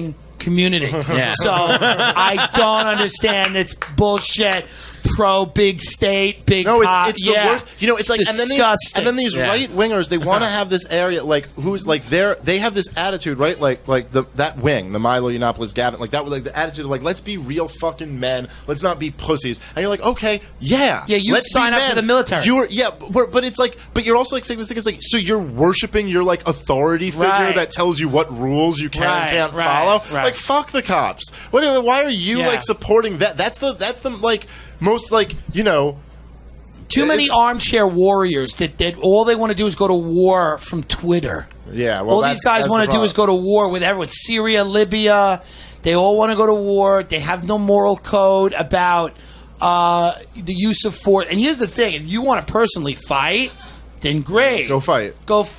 community. So I don't understand. It's bullshit. Pro big state, big it's the yeah. worst. You know, it's like disgusting. and then these right wingers, they want to have this area like who's like they have this attitude, right? Like that wing, the Milo Yiannopoulos Gavin, like that was like the attitude of like, let's be real fucking men, let's not be pussies. And you're like, okay, yeah, you let's sign be up men. for the military. But it's like, but you're also like saying this thing is like, so you're worshiping your like authority figure that tells you what rules you can and can't follow. Like fuck the cops. Why are you like supporting that? That's the like. Most like, you know, too many armchair warriors that all they want to do is go to war from Twitter. Yeah, well, all these guys want to do is go to war with everyone. Syria, Libya, they all want to go to war. They have no moral code about the use of force. And here's the thing: if you want to personally fight, then great, go fight.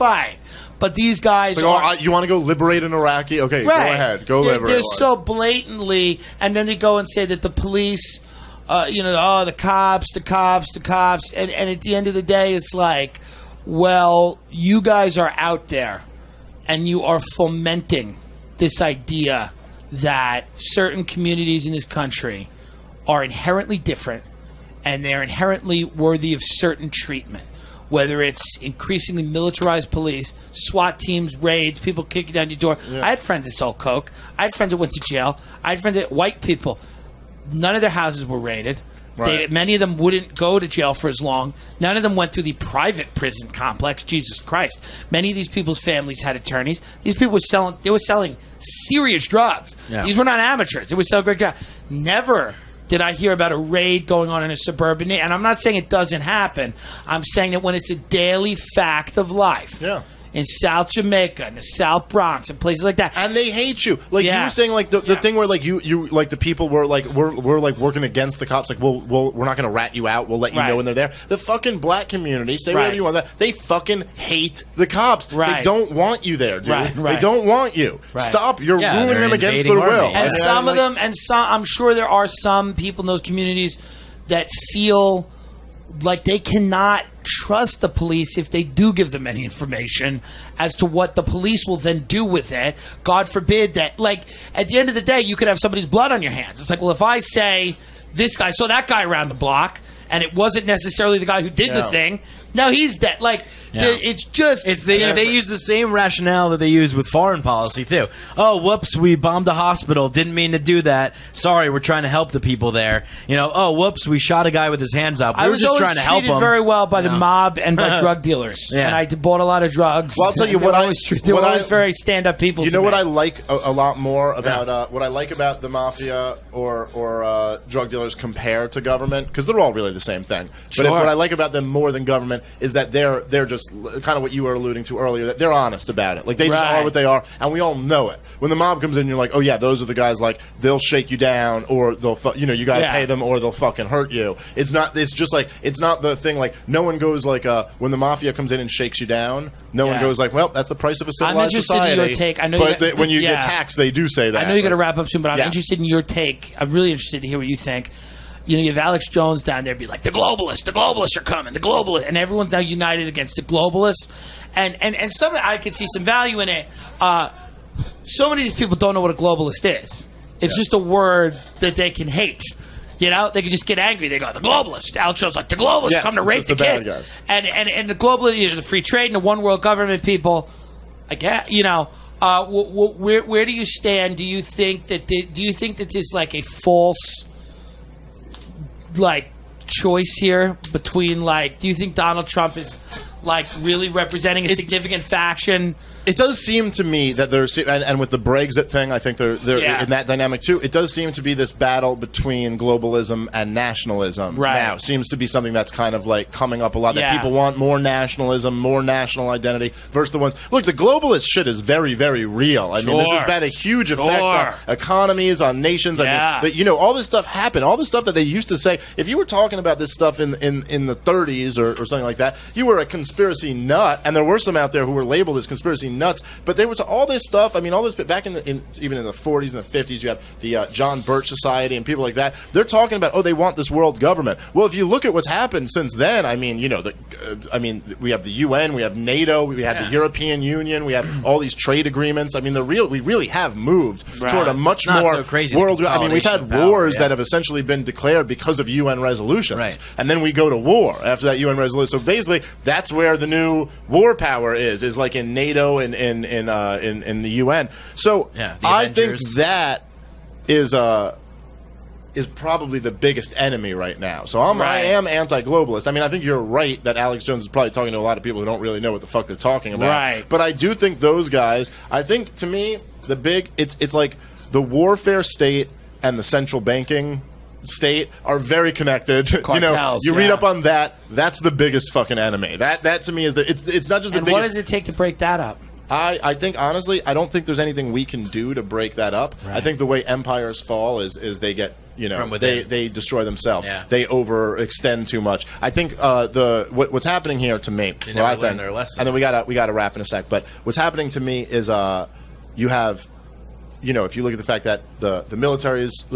But these guys you want to go liberate an Iraqi? Okay, go ahead, go liberate. They're so blatantly, and then they go and say that the police. The cops. And at the end of the day, it's like, well, you guys are out there and you are fomenting this idea that certain communities in this country are inherently different and they're inherently worthy of certain treatment. Whether it's increasingly militarized police, SWAT teams, raids, people kicking down your door. I had friends that sold coke. I had friends that went to jail. I had friends that white people. None of their houses were raided. Many of them wouldn't go to jail for as long. None of them went through the private prison complex. Jesus Christ. Many of these people's families had attorneys. These people were selling serious drugs. Yeah. These were not amateurs. They were selling great drugs. Never did I hear about a raid going on in a suburban area. And I'm not saying it doesn't happen. I'm saying that when it's a daily fact of life. Yeah. In South Jamaica, in the South Bronx, and places like that, and they hate you. Like you were saying, like the thing where like you like the people were like we're like working against the cops. Like, we're not going to rat you out. We'll let you know when they're there. The fucking black community, say whatever you want. They fucking hate the cops. They don't want you there, dude. They don't want you. Stop. You're ruling them against their will. And some of them, and some, I'm sure there are some people in those communities that feel like they cannot trust the police if they do give them any information as to what the police will then do with it. God forbid that, like, at the end of the day, you could have somebody's blood on your hands. It's like, well, if I say this guy saw that guy around the block and it wasn't necessarily the guy who did the thing, now he's dead. Like, it's just... They use the same rationale that they use with foreign policy, too. Oh, whoops, we bombed a hospital. Didn't mean to do that. Sorry, we're trying to help the people there. You know, oh, whoops, we shot a guy with his hands up. We were just trying to help him. I was always treated very well by the mob and by drug dealers. And I bought a lot of drugs. Well, I'll tell you what I... They were always very stand-up people. You know what I like a lot more about... what I like about the mafia or drug dealers compared to government, because they're all really the same thing. But what I like about them more than government is that they're just kind of what you were alluding to earlier, that they're honest about it. Like, they just are what they are, and we all know it. When the mob comes in, you're like, oh yeah, those are the guys, like, they'll shake you down, or they'll you gotta pay them, or they'll fucking hurt you. It's not the thing, like, no one goes like, when the mafia comes in and shakes you down, no one goes like, well, that's the price of a civilized society. In your take. I know but when you get taxed, they do say that. I know you got to wrap up soon, but I'm interested in your take. I'm really interested to hear what you think. You know, you have Alex Jones down there be like, the globalists are coming, the globalists, and everyone's now united against the globalists, and some, I could see some value in it. So many of these people don't know what a globalist is. It's just a word that they can hate. You know, they can just get angry. They go, the globalists. Alex Jones like, the globalists come to rape the kids, and the globalists, the free trade and the one world government people. I guess, you know. Where do you stand? Do you think that there's like a false, like, choice here between, like, do you think Donald Trump is, like, really representing a significant faction? It does seem to me that there's, and with the Brexit thing, I think they're in that dynamic too. It does seem to be this battle between globalism and nationalism. Now seems to be something that's kind of like coming up a lot. That people want more nationalism, more national identity versus the ones. Look, the globalist shit is very, very real. I mean, this has had a huge effect on economies, on nations. I mean, you know, all this stuff happened. All this stuff that they used to say. If you were talking about this stuff in the 30s or something like that, you were a conspiracy nut, and there were some out there who were labeled as conspiracy nuts, but there was all this stuff. I mean, all this back even in the 40s and the 50s, you have the John Birch Society and people like that. They're talking about, they want this world government. Well, if you look at what's happened since then, I mean, we have the UN, we have NATO, we have the European Union, we have all these trade agreements. I mean, we really have moved toward a much more so crazy world. I mean, we've had wars that have essentially been declared because of UN resolutions, and then we go to war after that UN resolution. So basically, that's where the new war power is like in NATO and in the UN. So I think that is probably the biggest enemy right now. So I am anti-globalist. I mean, I think you're right that Alex Jones is probably talking to a lot of people who don't really know what the fuck they're talking about. Right. But I do think those guys, I think to me, it's like the warfare state and the central banking state are very connected. Cartels, you read up on that. That's the biggest fucking enemy. That to me is it's not just the biggest. And what does it take to break that up? I think honestly, I don't think there's anything we can do to break that up. Right. I think the way empires fall is they get they destroy themselves. Yeah. They overextend too much. I think what's happening here to me. They never learn their lessons. And then we gotta wrap in a sec. But what's happening to me is you have. If you look at the fact that the military is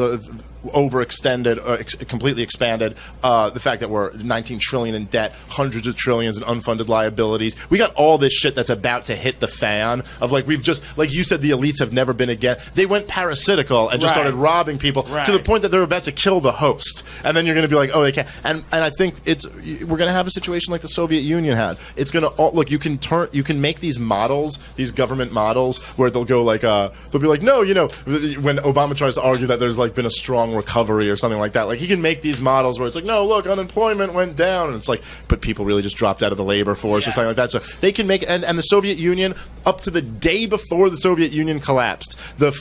overextended, completely expanded, the fact that we're 19 trillion in debt, hundreds of trillions in unfunded liabilities, we got all this shit that's about to hit the fan of we've just, like you said, the elites have never been again. They went parasitical and just started robbing people to the point that they're about to kill the host. And then you're going to be like, oh, they can't. And I think we're going to have a situation like the Soviet Union had. It's going to, look, you can make these models, these government models, where they'll go they'll be like, no, when Obama tries to argue that there's been a strong recovery or something like that, he can make these models where it's like, no, look, unemployment went down, and it's like, but people really just dropped out of the labor force or something like that. So they can make, and the Soviet Union, up to the day before the Soviet Union collapsed,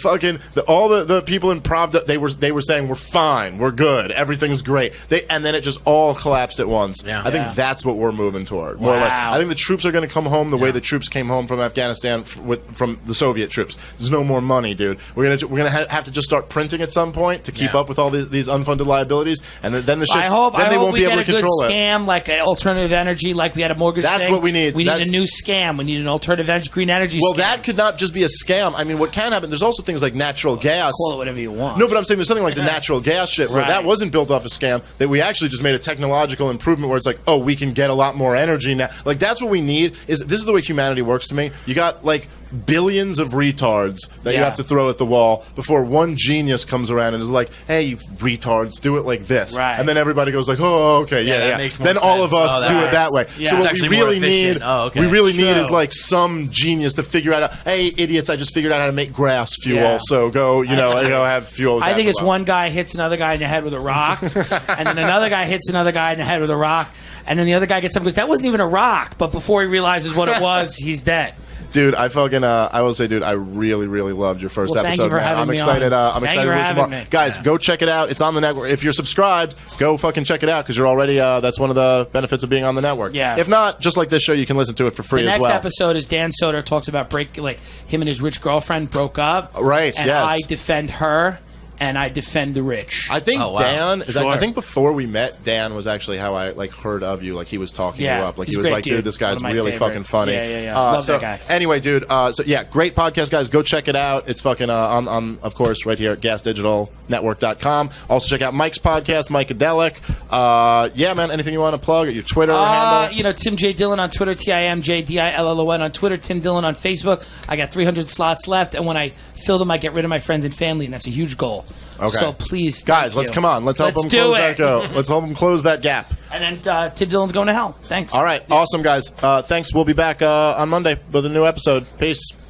all the people in Pravda, they were saying, we're fine, we're good, everything's great. And then it just all collapsed at once. Yeah. I think that's what we're moving toward, more or less. I think the troops are going to come home the way the troops came home from Afghanistan from the Soviet troops. There's no more money, dude. We're gonna have to just start printing at some point to keep up with all these unfunded liabilities, and then the shit. I hope they won't be able to control it. Scam like alternative energy, like we had a mortgage. That's thing. What we need. We need a new scam. We need an alternative energy, green energy. Well, scam. that could not just be a scam. I mean, what can happen? There's also things like natural gas. Call it whatever you want. No, but I'm saying there's something like the natural gas shit where that wasn't built off a scam. That we actually just made a technological improvement where it's like, oh, we can get a lot more energy now. That's what we need. This is the way humanity works to me. You got billions of retards that you have to throw at the wall before one genius comes around and is like, hey, you retards, do it like this. Right. And then everybody goes like, oh, okay, yeah. Makes more then sense. all of us do it that way. Yeah. So It's what we actually more really efficient. need is some genius to figure out, hey, idiots, I just figured out how to make grass fuel, so go have fuel. I think it's one guy hits another guy in the head with a rock, and then another guy hits another guy in the head with a rock, and then the other guy gets up and goes, that wasn't even a rock, but before he realizes what it was, he's dead. Dude, I will say, dude, I really, really loved your first episode. Thank you for having I'm me excited. on. I'm excited to listen more. Guys, go check it out. It's on the network. If you're subscribed, go fucking check it out because you're already. That's one of the benefits of being on the network. Yeah. If not, just like this show, you can listen to it for free as well. The next episode is Dan Soder talks about him and his rich girlfriend broke up. Right. And I defend her. And I defend the rich. I think Dan is. I think before we met, Dan was actually how I heard of you. He was talking you up. He was like, dude, this guy's really fucking funny. Yeah. Love that guy. Anyway, dude. Great podcast, guys. Go check it out. It's fucking on of course, right here at GasDigitalNetwork.com. Also check out Mike's podcast, Mike Adelic. Man. Anything you want to plug? Your Twitter handle? Tim J Dillon on Twitter. TimJDillon on Twitter. Tim Dillon on Facebook. I got 300 slots left, and when I fill them, I get rid of my friends and family, and that's a huge goal. Okay. So please, guys, let's come on. Let's help them close that go. Let's help them close that gap. And then Tim Dillon's going to hell. Thanks. All right. Awesome, guys. Thanks. We'll be back on Monday with a new episode. Peace.